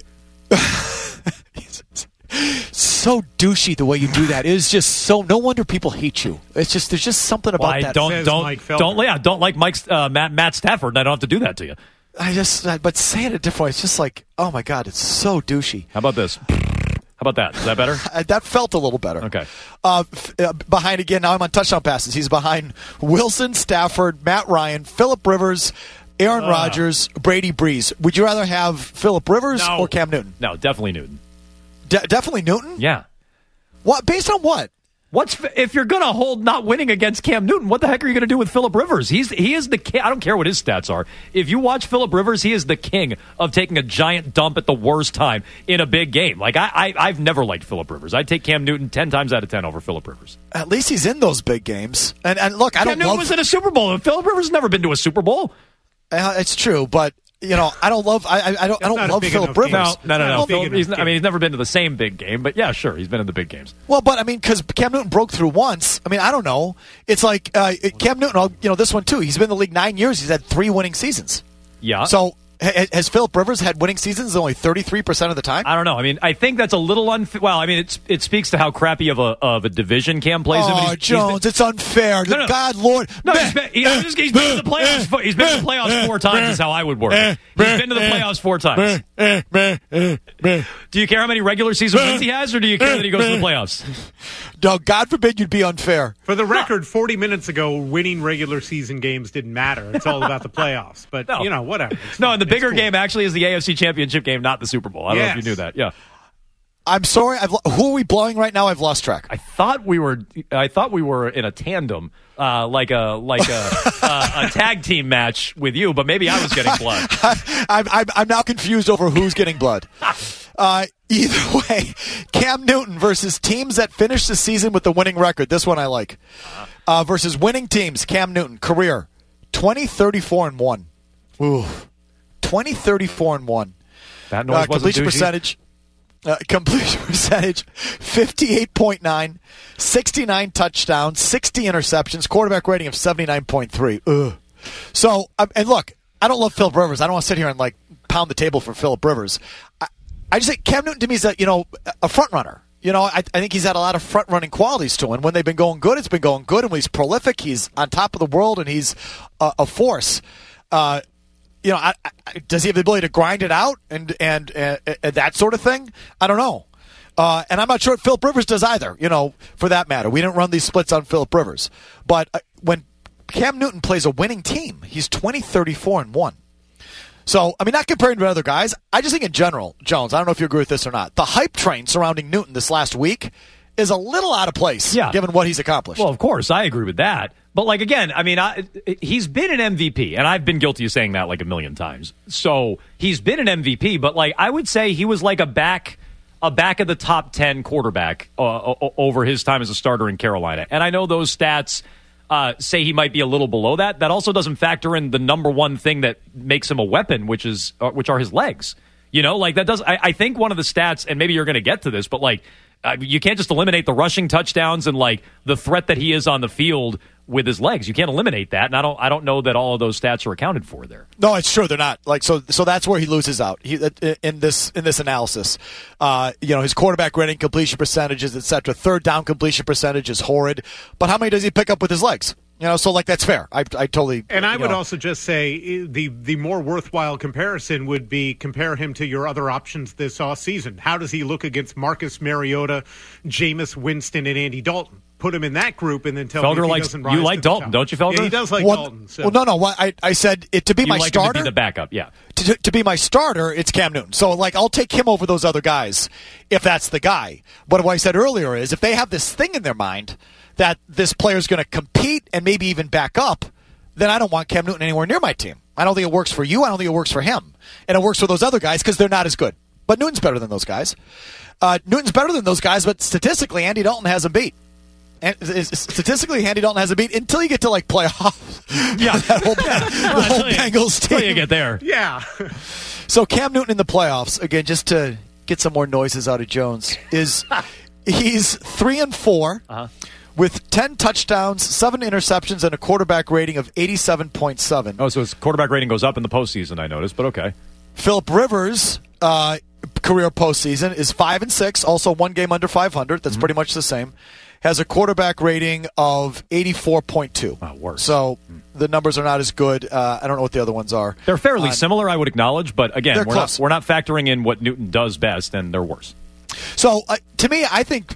so douchey the way you do that. It is just so. No wonder people hate you. It's just there's just something about well, I that. don't Says don't Mike Felder. don't yeah don't like Mike uh, Matt Matt Stafford. And I don't have to do that to you. I just, but say it a different way. It's just like, oh my god, it's so douchey. How about this? How about that? Is that better? Uh, that felt a little better. Okay. Uh, f- uh, behind again. Now I'm on touchdown passes. He's behind Wilson, Stafford, Matt Ryan, Phillip Rivers, Aaron Uh. Rodgers, Brady Breeze. Would you rather have Phillip Rivers No. or Cam Newton? No, definitely Newton. De- definitely Newton. Yeah. What? Based on what? What's if you're going to hold not winning against Cam Newton? What the heck are you going to do with Phillip Rivers? He's he is the king. I don't care what his stats are. If you watch Phillip Rivers, he is the king of taking a giant dump at the worst time in a big game. Like I, I I've never liked Phillip Rivers. I'd take Cam Newton ten times out of ten over Phillip Rivers. At least he's in those big games. And and look, I Cam don't Newton love was in a Super Bowl. Phillip Rivers has never been to a Super Bowl. Uh, it's true, but. You know, I don't love. I, I don't. I don't love Phillip Rivers. No, no, no. no. Well, Phil, he's, I mean, he's never been to the same big game, but yeah, sure, he's been in the big games. Well, but I mean, because Cam Newton broke through once. I mean, I don't know. It's like uh, Cam Newton. You know, this one too. He's been in the league nine years. He's had three winning seasons. Yeah. So ha- has Phillip Rivers had winning seasons only thirty-three percent of the time? I don't know. I mean, I think that's a little unfair. Well, I mean, it's, it speaks to how crappy of a of a division Cam plays. Oh, in. He's, Jones, he's been, it's unfair. No, no. God, Lord. No, he's been, he, he's, he's been in the playoffs. He's been in the playoffs four times. Is how I would work it. He's been to the playoffs four times. Do you care how many regular season wins he has, or do you care that he goes to the playoffs? No, God forbid you'd be unfair. For the record, forty minutes ago, winning regular season games didn't matter. It's all about the playoffs. But, No. you know, whatever. It's No, fine. and the It's bigger cool. game actually is the A F C Championship game, not the Super Bowl. I don't know if Yes. you knew that. Yeah. I'm sorry. I've, lo- who are we blowing right now? I've lost track. I thought we were. I thought we were in a tandem, uh, like a like a, uh, a tag team match with you, but maybe I was getting blood. I'm, I'm, I'm now confused over who's getting blood. Uh, either way, Cam Newton versus teams that finish the season with the winning record. This one I like. Uh, versus winning teams. Cam Newton career twenty, thirty-four, and one. Ooh, twenty, thirty-four, and one. That noise uh, wasn't completion douchey. percentage. Uh, completion percentage, fifty-eight point nine, sixty-nine touchdowns, sixty interceptions, quarterback rating of seventy-nine point three. Ugh. So, um, and look, I don't love Phillip Rivers. I don't want to sit here and like pound the table for Phillip Rivers. I, I just think Cam Newton to me is a, you know, a front runner. You know, I, I think he's had a lot of front running qualities to him. And when they've been going good, it's been going good. And when he's prolific, he's on top of the world and he's a, a force. Uh, You know, I, I, does he have the ability to grind it out and and, and, and that sort of thing? I don't know. Uh, and I'm not sure if Phillip Rivers does either, you know, for that matter. We didn't run these splits on Phillip Rivers. But uh, when Cam Newton plays a winning team, he's twenty, thirty-four, and one. So, I mean, not comparing to other guys. I just think in general, Jones, I don't know if you agree with this or not, the hype train surrounding Newton this last week is a little out of place, Yeah. given what he's accomplished. Well, of course, I agree with that. But, like, again, I mean, I, he's been an M V P, and I've been guilty of saying that like a million times. So he's been an M V P, but, like, I would say he was like a back a back of the top ten quarterback uh, over his time as a starter in Carolina. And I know those stats uh, say he might be a little below that. That also doesn't factor in the number one thing that makes him a weapon, which is uh, which are his legs. You know, like that does. I, I think one of the stats, and maybe you're going to get to this, but like uh, you can't just eliminate the rushing touchdowns and like the threat that he is on the field with his legs. You can't eliminate that, and I don't. I don't know that all of those stats are accounted for there. No, it's true. They're not. Like so. So that's where he loses out. He in this in this analysis. Uh, you know, his quarterback rating, completion percentages, et cetera. Third down completion percentage is horrid. But how many does he pick up with his legs? You know, so like that's fair. I, I totally. And I would know. also just say the the more worthwhile comparison would be compare him to your other options this offseason. How does he look against Marcus Mariota, Jameis Winston, and Andy Dalton? Put him in that group and then tell Felger me if he likes doesn't you rise like to the Dalton, top. don't you, Felger? Yeah, he does like well, Dalton. So. Well, no, no. What I, I said it to be You my like him starter. to be the backup, yeah. To, to be my starter, it's Cam Newton. So, like, I'll take him over those other guys if that's the guy. But what I said earlier is if they have this thing in their mind that this player's going to compete and maybe even back up, then I don't want Cam Newton anywhere near my team. I don't think it works for you. I don't think it works for him. And it works for those other guys because they're not as good. But Newton's better than those guys. Uh, Newton's better than those guys, but statistically, Andy Dalton has him beat. And statistically, Andy Dalton has a beat until you get to like playoffs. Yeah, that whole, the whole Bengals team. Until you get there, yeah. So Cam Newton in the playoffs again, just to get some more noises out of Jones, is he's three and four uh-huh. with ten touchdowns, seven interceptions, and a quarterback rating of eighty-seven point seven. Oh, so his quarterback rating goes up in the postseason. I noticed, but okay. Phillip Rivers' uh, career postseason is five and six, also one game under five hundred. That's mm-hmm. pretty much the same. Has a quarterback rating of eighty-four point two. Oh, worse. So the numbers are not as good. Uh, I don't know what the other ones are. They're fairly uh, similar, I would acknowledge, but again, they're we're close. not, we're not factoring in what Newton does best, and they're worse. So uh, to me, I think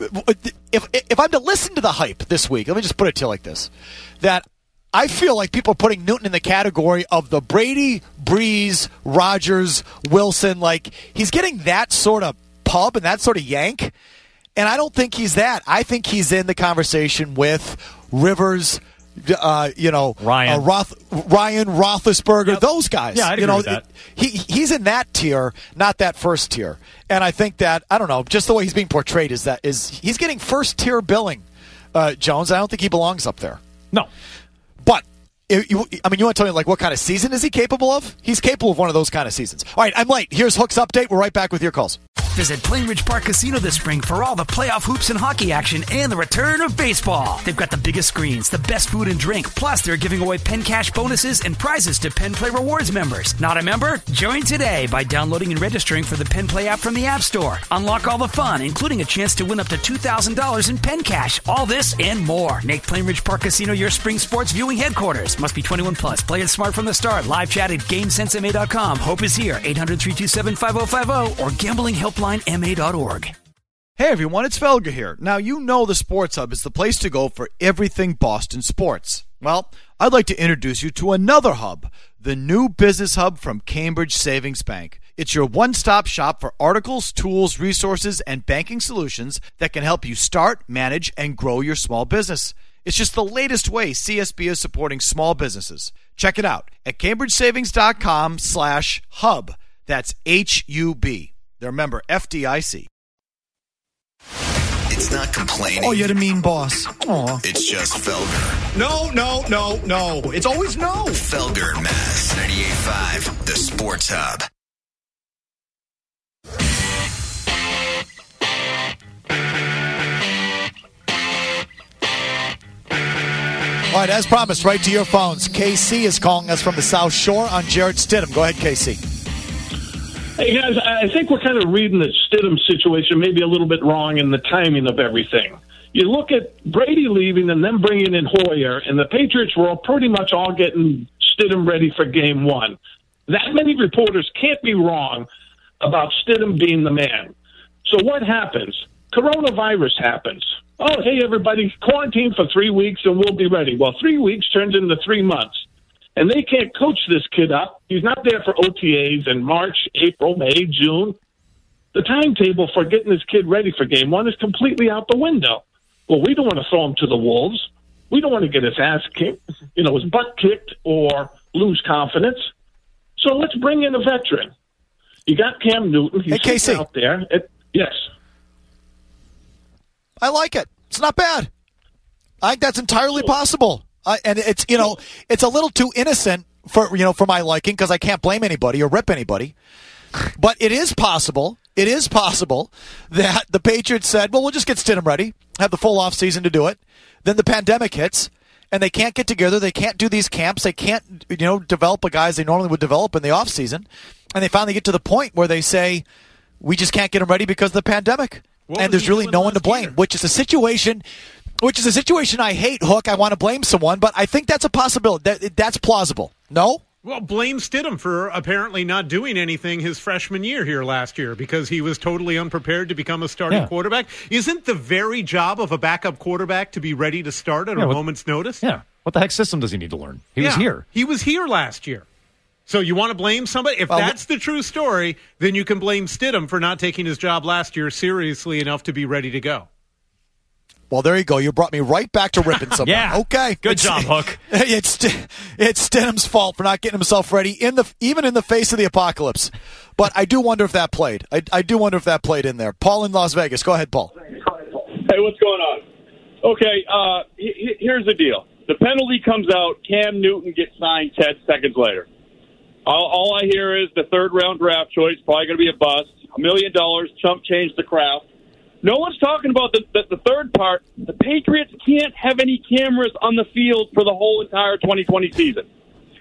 if if I'm to listen to the hype this week, let me just put it to you like this: that I feel like people are putting Newton in the category of the Brady, Breeze, Rodgers, Wilson. Like he's getting that sort of pub and that sort of yank. And I don't think he's that. I think he's in the conversation with Rivers, uh, you know, Ryan, uh, Roth, Ryan Roethlisberger, yep. those guys. Yeah, I'd you agree know, with that. He he's in that tier, not that first tier. And I think that I don't know, just the way he's being portrayed is that is he's getting first tier billing. Uh, Jones, I don't think he belongs up there. No, but. It, you, I mean, you want to tell me, like, what kind of season is he capable of? He's capable of one of those kind of seasons. All right, I'm late. Here's Hook's update. We're right back with your calls. Visit Plainridge Park Casino this spring for all the playoff hoops and hockey action and the return of baseball. They've got the biggest screens, the best food and drink, plus they're giving away Penn Cash bonuses and prizes to Penn Play Rewards members. Not a member? Join today by downloading and registering for the Penn Play app from the App Store. Unlock all the fun, including a chance to win up to two thousand dollars in Penn Cash. All this and more. Make Plainridge Park Casino your spring sports viewing headquarters. Must be twenty-one plus. Play it smart from the start. Live chat at game sense m a dot com. Hope is here. eight hundred, three two seven, five oh five oh or gambling helpline m a dot org. Hey everyone, it's Felger here. Now you know the Sports Hub is the place to go for everything Boston sports. Well, I'd like to introduce you to another hub, the new Business Hub from Cambridge Savings Bank. It's your one-stop shop for articles, tools, resources, and banking solutions that can help you start, manage, and grow your small business. It's just the latest way C S B is supporting small businesses. Check it out at cambridgesavings.com slash hub. That's H U B. They're member F D I C. It's not complaining. Oh, you're the mean boss. Aw. It's just Felger. No, no, no, no. It's always no. Felger and Mass, ninety-eight point five, the Sports Hub. All right, as promised, right to your phones. K C is calling us from the South Shore on Jared Stidham. Go ahead, K C. Hey, guys, I think we're kind of reading the Stidham situation maybe a little bit wrong in the timing of everything. You look at Brady leaving and then bringing in Hoyer, and the Patriots were all pretty much all getting Stidham ready for game one. That many reporters can't be wrong about Stidham being the man. So what happens? Coronavirus happens. Oh, hey, everybody, quarantine for three weeks and we'll be ready. Well, three weeks turns into three months. And they can't coach this kid up. He's not there for O T As in March, April, May, June. The timetable for getting this kid ready for game one is completely out the window. Well, we don't want to throw him to the wolves. We don't want to get his ass kicked, you know, his butt kicked or lose confidence. So let's bring in a veteran. You got Cam Newton. He's hey, K C. out there. It, yes. I like it. It's not bad. I think that's entirely possible. Uh, and it's, you know, it's a little too innocent for, you know, for my liking because I can't blame anybody or rip anybody. But it is possible, it is possible that the Patriots said, well, we'll just get Stidham ready, have the full offseason to do it. Then the pandemic hits, and they can't get together. They can't do these camps. They can't, you know, develop the guys they normally would develop in the offseason. And they finally get to the point where they say, we just can't get them ready because of the pandemic. What and there's really no one to blame, year? which is a situation... Which is a situation I hate, Hook. I want to blame someone, but I think that's a possibility. That, that's plausible. No? Well, blame Stidham for apparently not doing anything his freshman year here last year because he was totally unprepared to become a starting yeah. quarterback. Isn't the very job of a backup quarterback to be ready to start at yeah, a what, moment's notice? Yeah. What the heck system does he need to learn? He yeah, was here. He was here last year. So you want to blame somebody? If well, that's the true story, then you can blame Stidham for not taking his job last year seriously enough to be ready to go. Well, there you go. You brought me right back to ripping someone. yeah. Okay. Good it's, job, Hook. It's it's Stidham's fault for not getting himself ready in the even in the face of the apocalypse. But I do wonder if that played. I, I do wonder if that played in there. Paul in Las Vegas. Go ahead, Paul. Hey, what's going on? Okay, uh, he, here's the deal. The penalty comes out. Cam Newton gets signed ten seconds later. All, all I hear is the third-round draft choice, probably going to be a bust. A million dollars, chump change the craft. No one's talking about the, the, the third part. The Patriots can't have any cameras on the field for the whole entire twenty twenty season.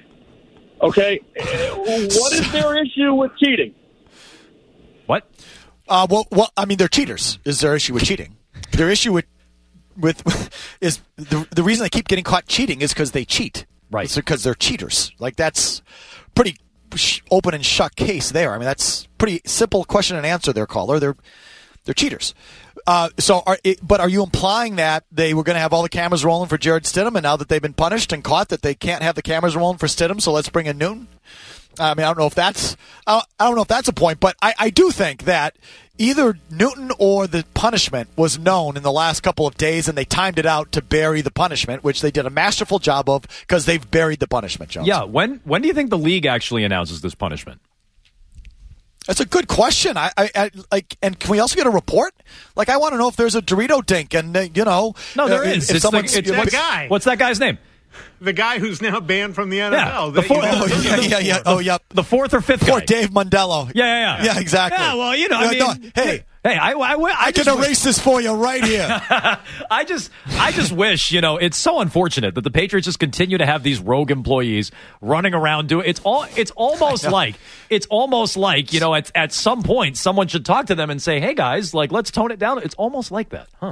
Okay? What is their issue with cheating? What? Uh, well, well, I mean, they're cheaters. Is their issue with cheating? Their issue with with is the the reason they keep getting caught cheating is because they cheat. Right. It's because they're cheaters. Like, that's pretty open and shut case there. I mean, that's pretty simple question and answer there, caller. They're They're cheaters. Uh, so, are, it, but are you implying that they were going to have all the cameras rolling for Jared Stidham, and now that they've been punished and caught, that they can't have the cameras rolling for Stidham? So let's bring in Newton. I mean, I don't know if that's I don't know if that's a point, but I, I do think that either Newton or the punishment was known in the last couple of days, and they timed it out to bury the punishment, which they did a masterful job of because they've buried the punishment, Jones. Yeah, when when do you think the league actually announces this punishment? That's a good question. I, I, I like, and can we also get a report? Like, I want to know if there's a Dorito dink, and uh, you know, no, there uh, is. If, if it's someone's, the, it's you know, that guy. What's that guy's name? The guy who's now banned from the N F L. Yeah, the fourth, oh, yeah, yeah, yeah. Oh, yeah. The fourth or fifth Poor guy. Dave Mondello. Yeah, yeah, yeah. Yeah, exactly. Yeah, well, you know, I mean, no, hey. Hey, I, I, I, I just can erase this for you right here. I just, I just wish, you know, it's so unfortunate that the Patriots just continue to have these rogue employees running around doing. It's all, it's almost like, it's almost like, you know, at at some point someone should talk to them and say, hey guys, like let's tone it down. It's almost like that, huh?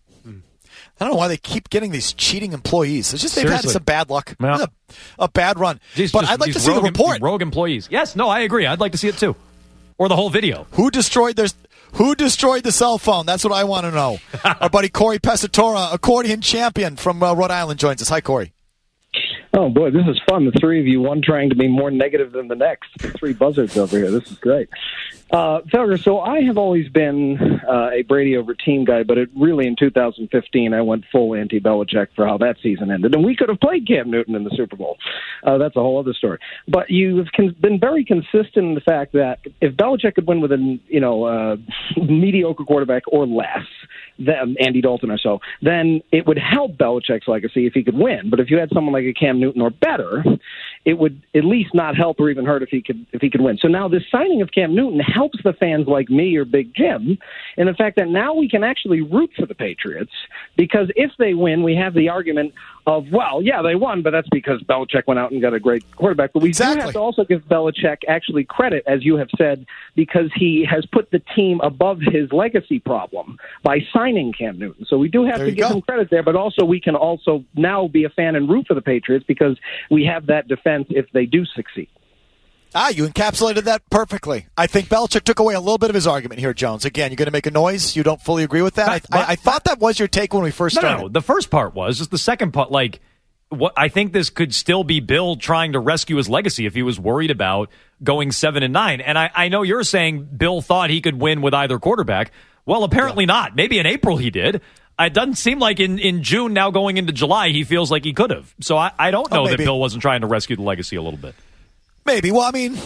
I don't know why they keep getting these cheating employees. It's just they've Seriously. had some bad luck, Yeah. a, a bad run. These, but just, I'd like to these see rogue, the report. Rogue employees. Yes, no, I agree. I'd like to see it too, or the whole video. Who destroyed their? Who destroyed the cell phone? That's what I want to know. Our buddy Corey Pesatora, accordion champion from uh, Rhode Island, joins us. Hi, Corey. Oh, boy, this is fun. The three of you, one trying to be more negative than the next. Three buzzards over here. This is great. Uh, Felger, so I have always been uh, a Brady over team guy, but it really in two thousand fifteen I went full anti-Belichick for how that season ended. And we could have played Cam Newton in the Super Bowl. Uh, that's a whole other story. But you've con- been very consistent in the fact that if Belichick could win with a you know, uh, mediocre quarterback or less, than Andy Dalton or so, then it would help Belichick's legacy if he could win. But if you had someone like a Cam Newton or better, it would at least not help or even hurt if he could if he could win. So now this signing of Cam Newton helps the fans like me or Big Jim in the fact that now we can actually root for the Patriots, because if they win, we have the argument of, well, yeah, they won, but that's because Belichick went out and got a great quarterback. But we exactly. do have to also give Belichick actually credit, as you have said, because he has put the team above his legacy problem by signing Cam Newton. So we do have there to give go. him credit there, but also we can also now be a fan and root for the Patriots because we have that defense if they do succeed. Ah, you encapsulated that perfectly. I think Belichick took away a little bit of his argument here, Jones. Again, you're going to make a noise. You don't fully agree with that? I, I, I thought that was your take when we first no, started. No, the first part was. Just the second part, like, what I think this could still be Bill trying to rescue his legacy if he was worried about going seven and nine. And I, I know you're saying Bill thought he could win with either quarterback. Well, apparently yeah. not. Maybe in April he did. It doesn't seem like in, in June, now going into July, he feels like he could have. So I, I don't know oh, that Bill wasn't trying to rescue the legacy a little bit. Maybe. Well, I mean...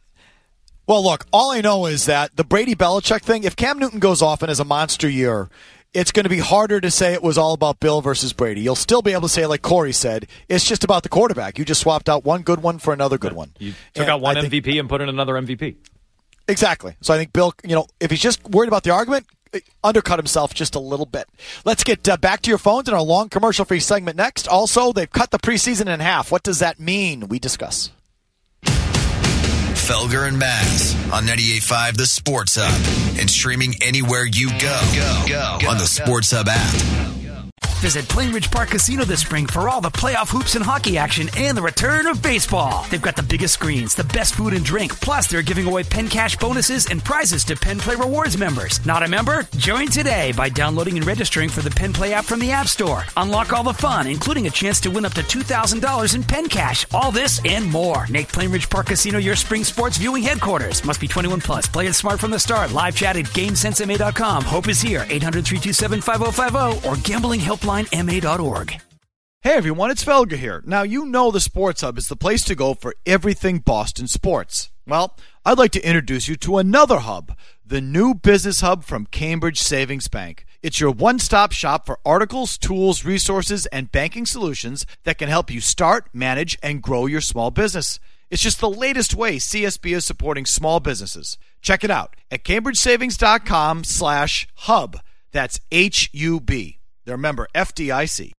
Well, look, all I know is that the Brady-Belichick thing, if Cam Newton goes off and has a monster year, it's going to be harder to say it was all about Bill versus Brady. You'll still be able to say, like Corey said, it's just about the quarterback. You just swapped out one good one for another good one. You took and out one I M V P think, and put in another M V P. Exactly. So I think Bill, you know, if he's just worried about the argument, undercut himself just a little bit. Let's get uh, back to your phones in our long commercial-free segment next. Also, they've cut the preseason in half. What does that mean? We discuss. Felger and Maz on ninety-eight point five The Sports Hub and streaming anywhere you go, go, go, go on the Sports Hub app. Visit Plainridge Park Casino this spring for all the playoff hoops and hockey action and the return of baseball. They've got the biggest screens, the best food and drink, plus they're giving away Penn Cash bonuses and prizes to Penn Play Rewards members. Not a member? Join today by downloading and registering for the Penn Play app from the App Store. Unlock all the fun, including a chance to win up to two thousand dollars in Penn Cash. All this and more. Make Plainridge Park Casino your spring sports viewing headquarters. Must be twenty-one plus. Play it smart from the start. Live chat at GameSense M A dot com. Hope is here. eight hundred, three two seven, five oh five oh or gambling helpline M A dot org. Hey everyone, it's Felger here. Now you know the Sports Hub is the place to go for everything Boston sports. Well, I'd like to introduce you to another hub, the new business hub from Cambridge Savings Bank. It's your one-stop shop for articles, tools, resources, and banking solutions that can help you start, manage, and grow your small business. It's just the latest way C S B is supporting small businesses. Check it out at cambridgesavings.com slash hub. That's H U B. They're a member F D I C.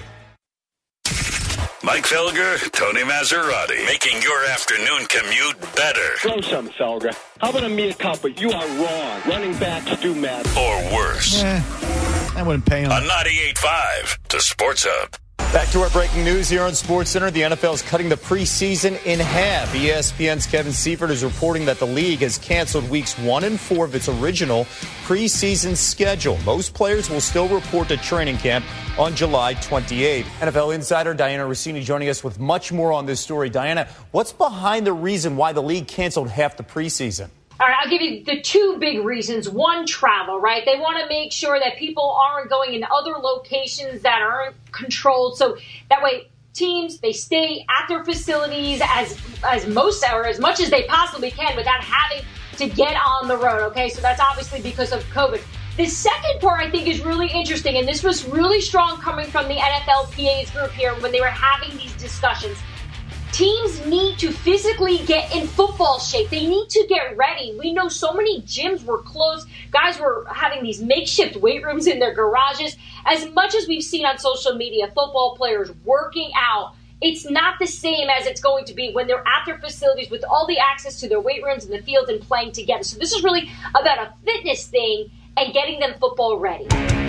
Mike Felger, Tony Maserati, making your afternoon commute better. Throw some, Felger. How about a mea culpa? You are wrong. Running backs do matter. Or worse. Eh, I wouldn't pay him. On ninety-eight point five, the Sports Hub. Back to our breaking news here on SportsCenter. The N F L is cutting the preseason in half. E S P N's Kevin Seifert is reporting that the league has canceled weeks one and four of its original preseason schedule. Most players will still report to training camp on July twenty-eighth. N F L insider Diana Rossini joining us with much more on this story. Diana, what's behind the reason why the league canceled half the preseason? All right, I'll give you the two big reasons. One, travel, right? They want to make sure that people aren't going in other locations that aren't controlled. So that way teams, they stay at their facilities as as most or as much as they possibly can without having to get on the road, okay? So that's obviously because of COVID. The second part I think is really interesting, and this was really strong coming from the N F L P A's group here when they were having these discussions. Teams need to physically get in football shape. They need to get ready. We know so many gyms were closed. Guys were having these makeshift weight rooms in their garages. As much as we've seen on social media, football players working out, it's not the same as it's going to be when they're at their facilities with all the access to their weight rooms and the fields and playing together. So this is really about a fitness thing and getting them football ready.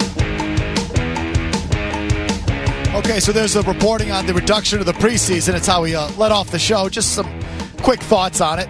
Okay, so there's a reporting on the reduction of the preseason. It's how we uh, let off the show. Just some quick thoughts on it.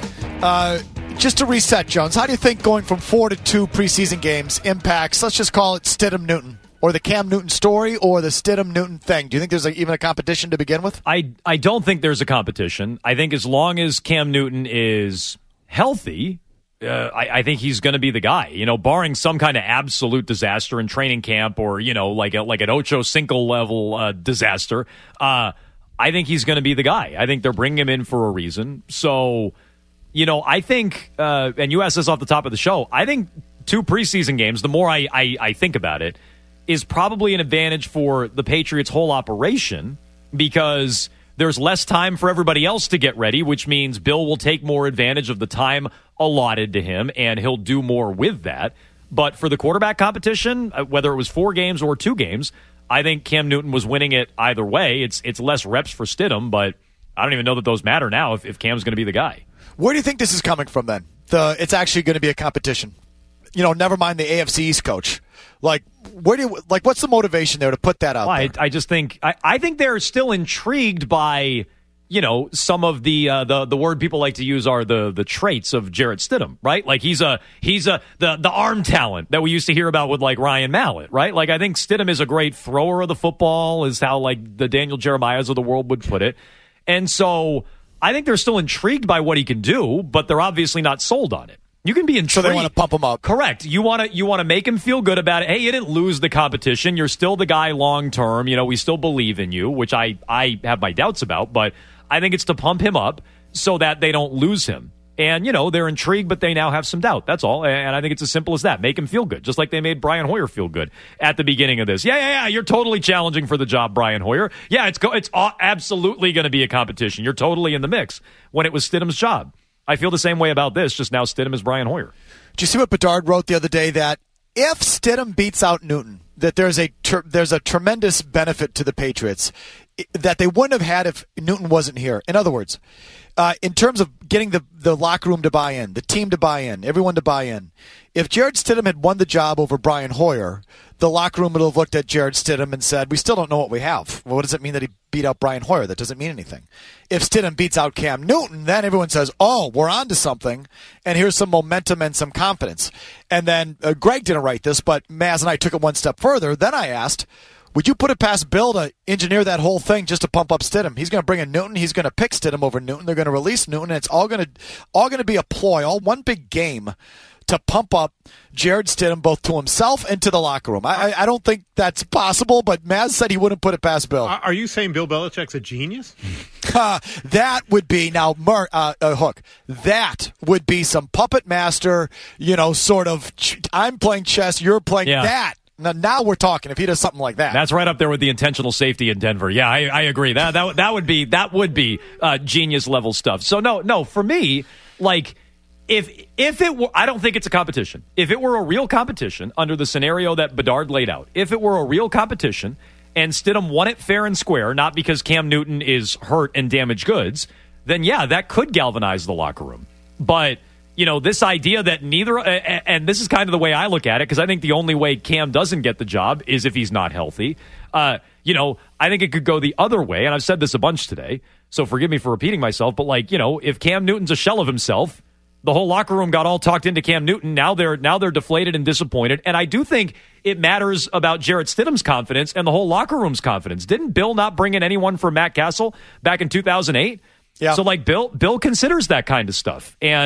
Uh, just to reset, Jones, how do you think going from four to two preseason games impacts, let's just call it Stidham Newton, or the Cam Newton story, or the Stidham Newton thing? Do you think there's a, even a competition to begin with? I, I don't think there's a competition. I think as long as Cam Newton is healthy, Uh, I, I think he's going to be the guy, you know, barring some kind of absolute disaster in training camp or, you know, like a, like an Ocho Cinco level uh, disaster. Uh, I think he's going to be the guy. I think they're bringing him in for a reason. So, you know, I think, uh, and you asked this off the top of the show, I think two preseason games, the more I, I, I think about it, is probably an advantage for the Patriots' whole operation because there's less time for everybody else to get ready, which means Bill will take more advantage of the time allotted to him, and he'll do more with that. But for the quarterback competition, whether it was four games or two games, I think Cam Newton was winning it either way. It's it's less reps for Stidham, but I don't even know that those matter now if, if Cam's going to be the guy. Where do you think this is coming from then? The It's actually going to be a competition. You know, never mind the A F C East coach. Like, where do you, like, what's the motivation there to put that out well, there? I, I just think I, I think they're still intrigued by, you know, some of the uh, the the word people like to use are the the traits of Jarrett Stidham, right? Like he's a he's a the the arm talent that we used to hear about with like Ryan Mallett, right? Like I think Stidham is a great thrower of the football, is how like the Daniel Jeremiahs of the world would put it, and so I think they're still intrigued by what he can do, but they're obviously not sold on it. You can be intrigued. So they want to pump him up. Correct. You want to you want to make him feel good about it. Hey, you didn't lose the competition. You're still the guy long term. You know, we still believe in you, which I, I have my doubts about, but I think it's to pump him up so that they don't lose him. And, you know, they're intrigued, but they now have some doubt. That's all. And I think it's as simple as that. Make him feel good, just like they made Brian Hoyer feel good at the beginning of this. Yeah, yeah, yeah, you're totally challenging for the job, Brian Hoyer. Yeah, it's go- it's absolutely going to be a competition. You're totally in the mix when it was Stidham's job. I feel the same way about this, just now Stidham is Brian Hoyer. Did you see what Bedard wrote the other day, that if Stidham beats out Newton, that there's a ter- there's a tremendous benefit to the Patriots that they wouldn't have had if Newton wasn't here. In other words, uh, in terms of getting the, the locker room to buy in, the team to buy in, everyone to buy in, if Jarrett Stidham had won the job over Brian Hoyer, the locker room would have looked at Jarrett Stidham and said, we still don't know what we have. Well, what does it mean that he beat out Brian Hoyer? That doesn't mean anything. If Stidham beats out Cam Newton, then everyone says, oh, we're on to something, and here's some momentum and some confidence. And then uh, Greg didn't write this, but Maz and I took it one step further. Then I asked, would you put it past Bill to engineer that whole thing just to pump up Stidham? He's going to bring in Newton. He's going to pick Stidham over Newton. They're going to release Newton, and it's all going to all going to be a ploy, all one big game to pump up Jarrett Stidham both to himself and to the locker room. I, I, I don't think that's possible, but Maz said he wouldn't put it past Bill. Are you saying Bill Belichick's a genius? uh, that would be, now, Mur, uh, uh, Hook, that would be some puppet master, you know, sort of, ch- I'm playing chess, you're playing yeah. that. Now, now we're talking. If he does something like that, that's right up there with the intentional safety in Denver. Yeah, I, I agree. That that that would be that would be uh, genius level stuff. So no, no, for me, like if if it were, I don't think it's a competition. If it were a real competition under the scenario that Bedard laid out, if it were a real competition and Stidham won it fair and square, not because Cam Newton is hurt and damaged goods, then yeah, that could galvanize the locker room. But you know, this idea that neither, uh, and this is kind of the way I look at it, because I think the only way Cam doesn't get the job is if he's not healthy. Uh, you know, I think it could go the other way, and I've said this a bunch today, so forgive me for repeating myself, but like, you know, if Cam Newton's a shell of himself, the whole locker room got all talked into Cam Newton, now they're now they're deflated and disappointed, and I do think it matters about Jarrett Stidham's confidence and the whole locker room's confidence. Didn't Bill not bring in anyone for Matt Castle back in two thousand eight? Yeah. So, like, Bill, Bill considers that kind of stuff, and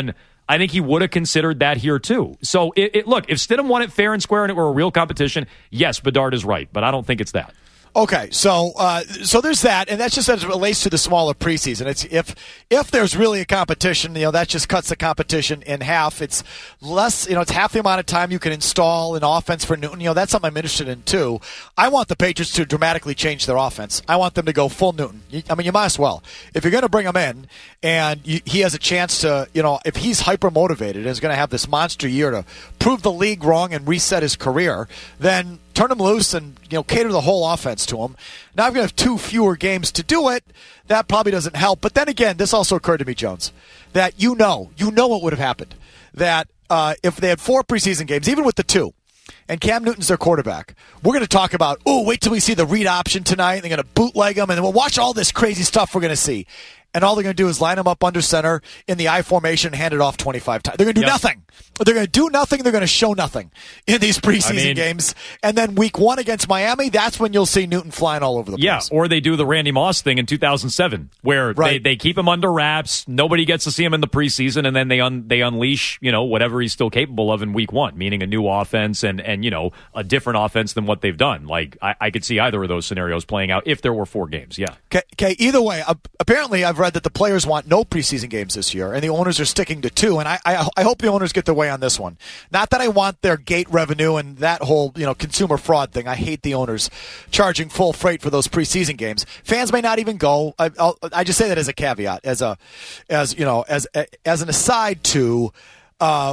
I think he would have considered that here too. So, it, it, look, if Stidham won it fair and square and it were a real competition, yes, Bedard is right, but I don't think it's that. Okay, so uh, so there's that, and that's just as it relates to the smaller preseason. It's if if there's really a competition, you know, that just cuts the competition in half. It's less, you know, it's half the amount of time you can install an offense for Newton. You know, that's something I'm interested in too. I want the Patriots to dramatically change their offense. I want them to go full Newton. I mean, you might as well. If you're going to bring him in, and you, he has a chance to, you know, if he's hyper motivated and is going to have this monster year to prove the league wrong and reset his career, then turn him loose and, you know, cater the whole offense to him. Now I'm going to have two fewer games to do it. That probably doesn't help. But then again, this also occurred to me, Jones, that you know, you know what would have happened. That uh, if they had four preseason games, even with the two, and Cam Newton's their quarterback, we're going to talk about, oh, wait till we see the read option tonight. They're going to bootleg him, and then we'll watch all this crazy stuff we're going to see. And all they're going to do is line him up under center in the I formation and hand it off twenty-five times. They're going to do yep. nothing. They're going to do nothing. They're going to show nothing in these preseason I mean, games. And then week one against Miami, that's when you'll see Newton flying all over the yeah, place. Yeah, or they do the Randy Moss thing in two thousand seven where right. they, they keep him under wraps. Nobody gets to see him in the preseason, and then they un, they unleash, you know, whatever he's still capable of in week one, meaning a new offense and, and you know, a different offense than what they've done. Like, I, I could see either of those scenarios playing out if there were four games, yeah. Okay, okay either way, uh, apparently I've read that the players want no preseason games this year, and the owners are sticking to two. And I, I, I hope the owners get their way on this one. Not that I want their gate revenue and that whole, you know, consumer fraud thing. I hate the owners charging full freight for those preseason games. Fans may not even go. I, I'll, I just say that as a caveat, as a, as you know, as as an aside to. Uh,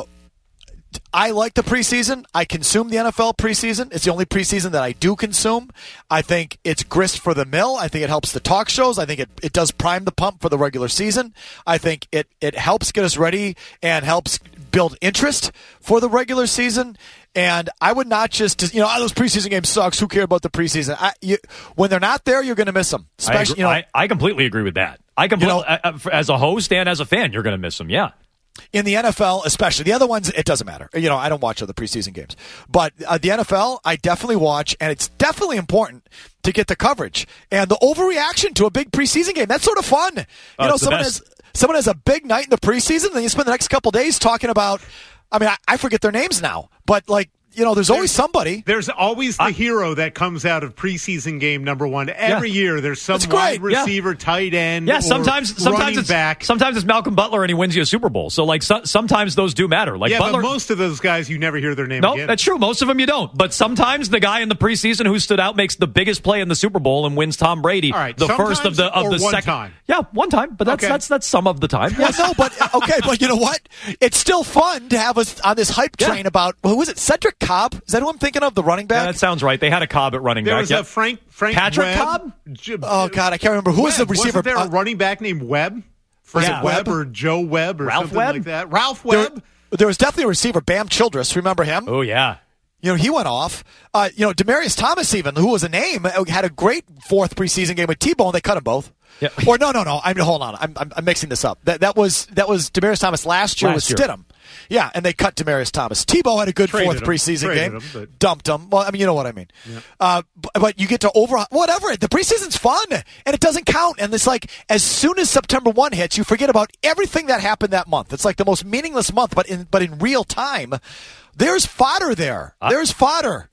I like the preseason. I consume the N F L preseason. It's the only preseason that I do consume. I think it's grist for the mill. I think it helps the talk shows. I think it, it does prime the pump for the regular season. I think it, it helps get us ready and helps build interest for the regular season. And I would not just, you know, oh, those preseason games sucks. Who cares about the preseason? I, you, when they're not there, you're going to miss them. Especially, I, agree, you know, I, I completely agree with that. I completely, you know, as a host and as a fan, you're going to miss them. Yeah. In the N F L, especially. The other ones, it doesn't matter. You know, I don't watch other preseason games. But uh, the N F L, I definitely watch, and it's definitely important to get the coverage. And the overreaction to a big preseason game, that's sort of fun. You uh, know, someone has, someone has a big night in the preseason, and then you spend the next couple days talking about, I mean, I, I forget their names now, but like, you know, there's always somebody. There's always the I, hero that comes out of preseason game number one. Every yeah. year there's some wide receiver, yeah. tight end, yeah, sometimes, or sometimes running it's, back. Sometimes it's Malcolm Butler and he wins you a Super Bowl. So, like, so, sometimes those do matter. Like yeah, Butler, but most of those guys, you never hear their name no, again. That's true. Most of them you don't. But sometimes the guy in the preseason who stood out makes the biggest play in the Super Bowl and wins Tom Brady. All right, the first of the of the one second time. Yeah, one time. But that's okay. that's that's some of the time. Yes. Well, no, but okay, but you know what? It's still fun to have us on this hype train yeah. about who was it? Cedric Cobb? Is that who I'm thinking of? The running back? Yeah, that sounds right. They had a Cobb at running there back. There was yep. a Frank Frank Patrick Webb. Cobb. Oh God, I can't remember who Webb. was the receiver. Wasn't there uh, a running back named Webb? Frank yeah. Webb or Joe Webb or Ralph something Webb? like that. Ralph Webb. There, there was definitely a receiver, Bam Childress. Remember him? Oh yeah. You know, he went off. Uh, you know, Demaryius Thomas, even who was a name, had a great fourth preseason game with Tebow, and they cut him both. Yeah. Or no, no, no. I mean, hold on. I'm, I'm, I'm mixing this up. That that was that was Demaryius Thomas last year last with year. Stidham. Yeah, and they cut Demaryius Thomas. Tebow had a good Traded fourth him. preseason Traded game. him, but... Dumped him. Well, I mean, you know what I mean. Yeah. Uh, but, but you get to over whatever. The preseason's fun, and it doesn't count. And it's like as soon as September first hits, you forget about everything that happened that month. It's like the most meaningless month, but in but in real time, there's fodder there. Uh, there's fodder,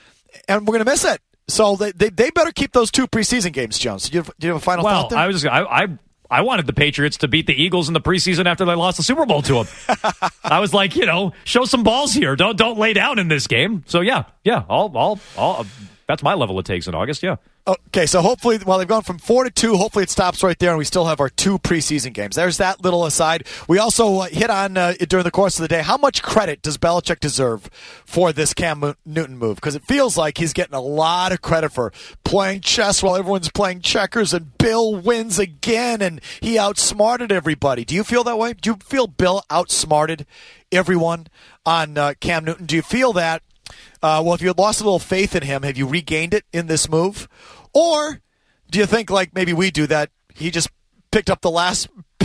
and we're gonna miss it. So they they, they better keep those two preseason games, Jones. Do you have, do you have a final well, thought there? I was I. I I wanted the Patriots to beat the Eagles in the preseason after they lost the Super Bowl to them. I was like, you know, show some balls here. Don't don't lay down in this game. So yeah, yeah, I'll, I'll, I'll, that's my level of takes in August. Yeah. Okay, so hopefully, well, they've gone from four to two. Hopefully, it stops right there, and we still have our two preseason games. There's that little aside. We also uh, hit on uh, during the course of the day how much credit does Belichick deserve for this Cam Newton move? Because it feels like he's getting a lot of credit for playing chess while everyone's playing checkers, and Bill wins again, and he outsmarted everybody. Do you feel that way? Do you feel Bill outsmarted everyone on uh, Cam Newton? Do you feel that? Uh, well, if you had lost a little faith in him, have you regained it in this move? Or do you think, like maybe we do, that he just picked up the last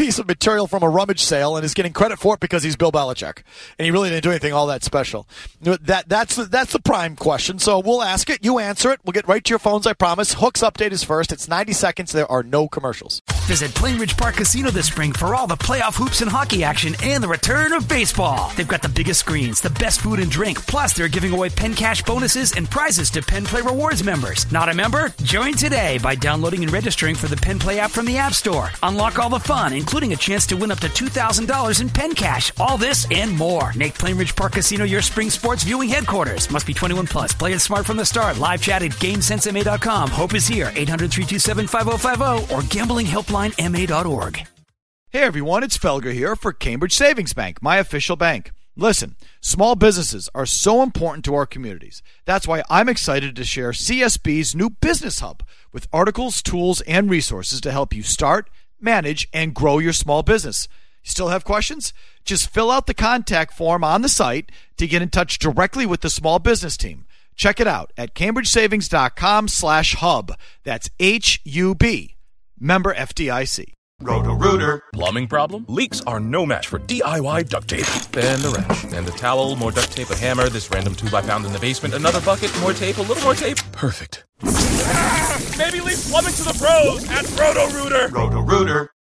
piece of material from a rummage sale and is getting credit for it because he's Bill Belichick. And he really didn't do anything all that special. That That's, that's the prime question. So we'll ask it. You answer it. We'll get right to your phones, I promise. Hook's update is first. It's ninety seconds. There are no commercials. Visit Plainridge Park Casino this spring for all the playoff hoops and hockey action and the return of baseball. They've got the biggest screens, the best food and drink, plus they're giving away Penn Cash bonuses and prizes to Penn Play Rewards members. Not a member? Join today by downloading and registering for the Penn Play app from the App Store. Unlock all the fun, including a chance to win up to two thousand dollars in Penn Cash. All this and more. Make Plainridge Park Casino your spring sports viewing headquarters. Must be twenty-one plus. Play it smart from the start. Live chat at game sense m a dot com. Hope is here. eight hundred, three two seven, five oh five oh or gambling helpline m a dot org. Hey everyone, it's Felger here for Cambridge Savings Bank, my official bank. Listen, small businesses are so important to our communities. That's why I'm excited to share C S B's new Business Hub with articles, tools, and resources to help you start, manage, and grow your small business. You still have questions? Just fill out the contact form on the site to get in touch directly with the small business team. Check it out at cambridgesavings.com slash hub. That's H U B. Member F D I C. Roto-Rooter. Plumbing problem? Leaks are no match for D I Y duct tape. And the wrench. And the towel, more duct tape, a hammer, this random tube I found in the basement, another bucket, more tape, a little more tape. Perfect. Maybe leave plumbing to the pros at Roto-Rooter. Roto-Rooter.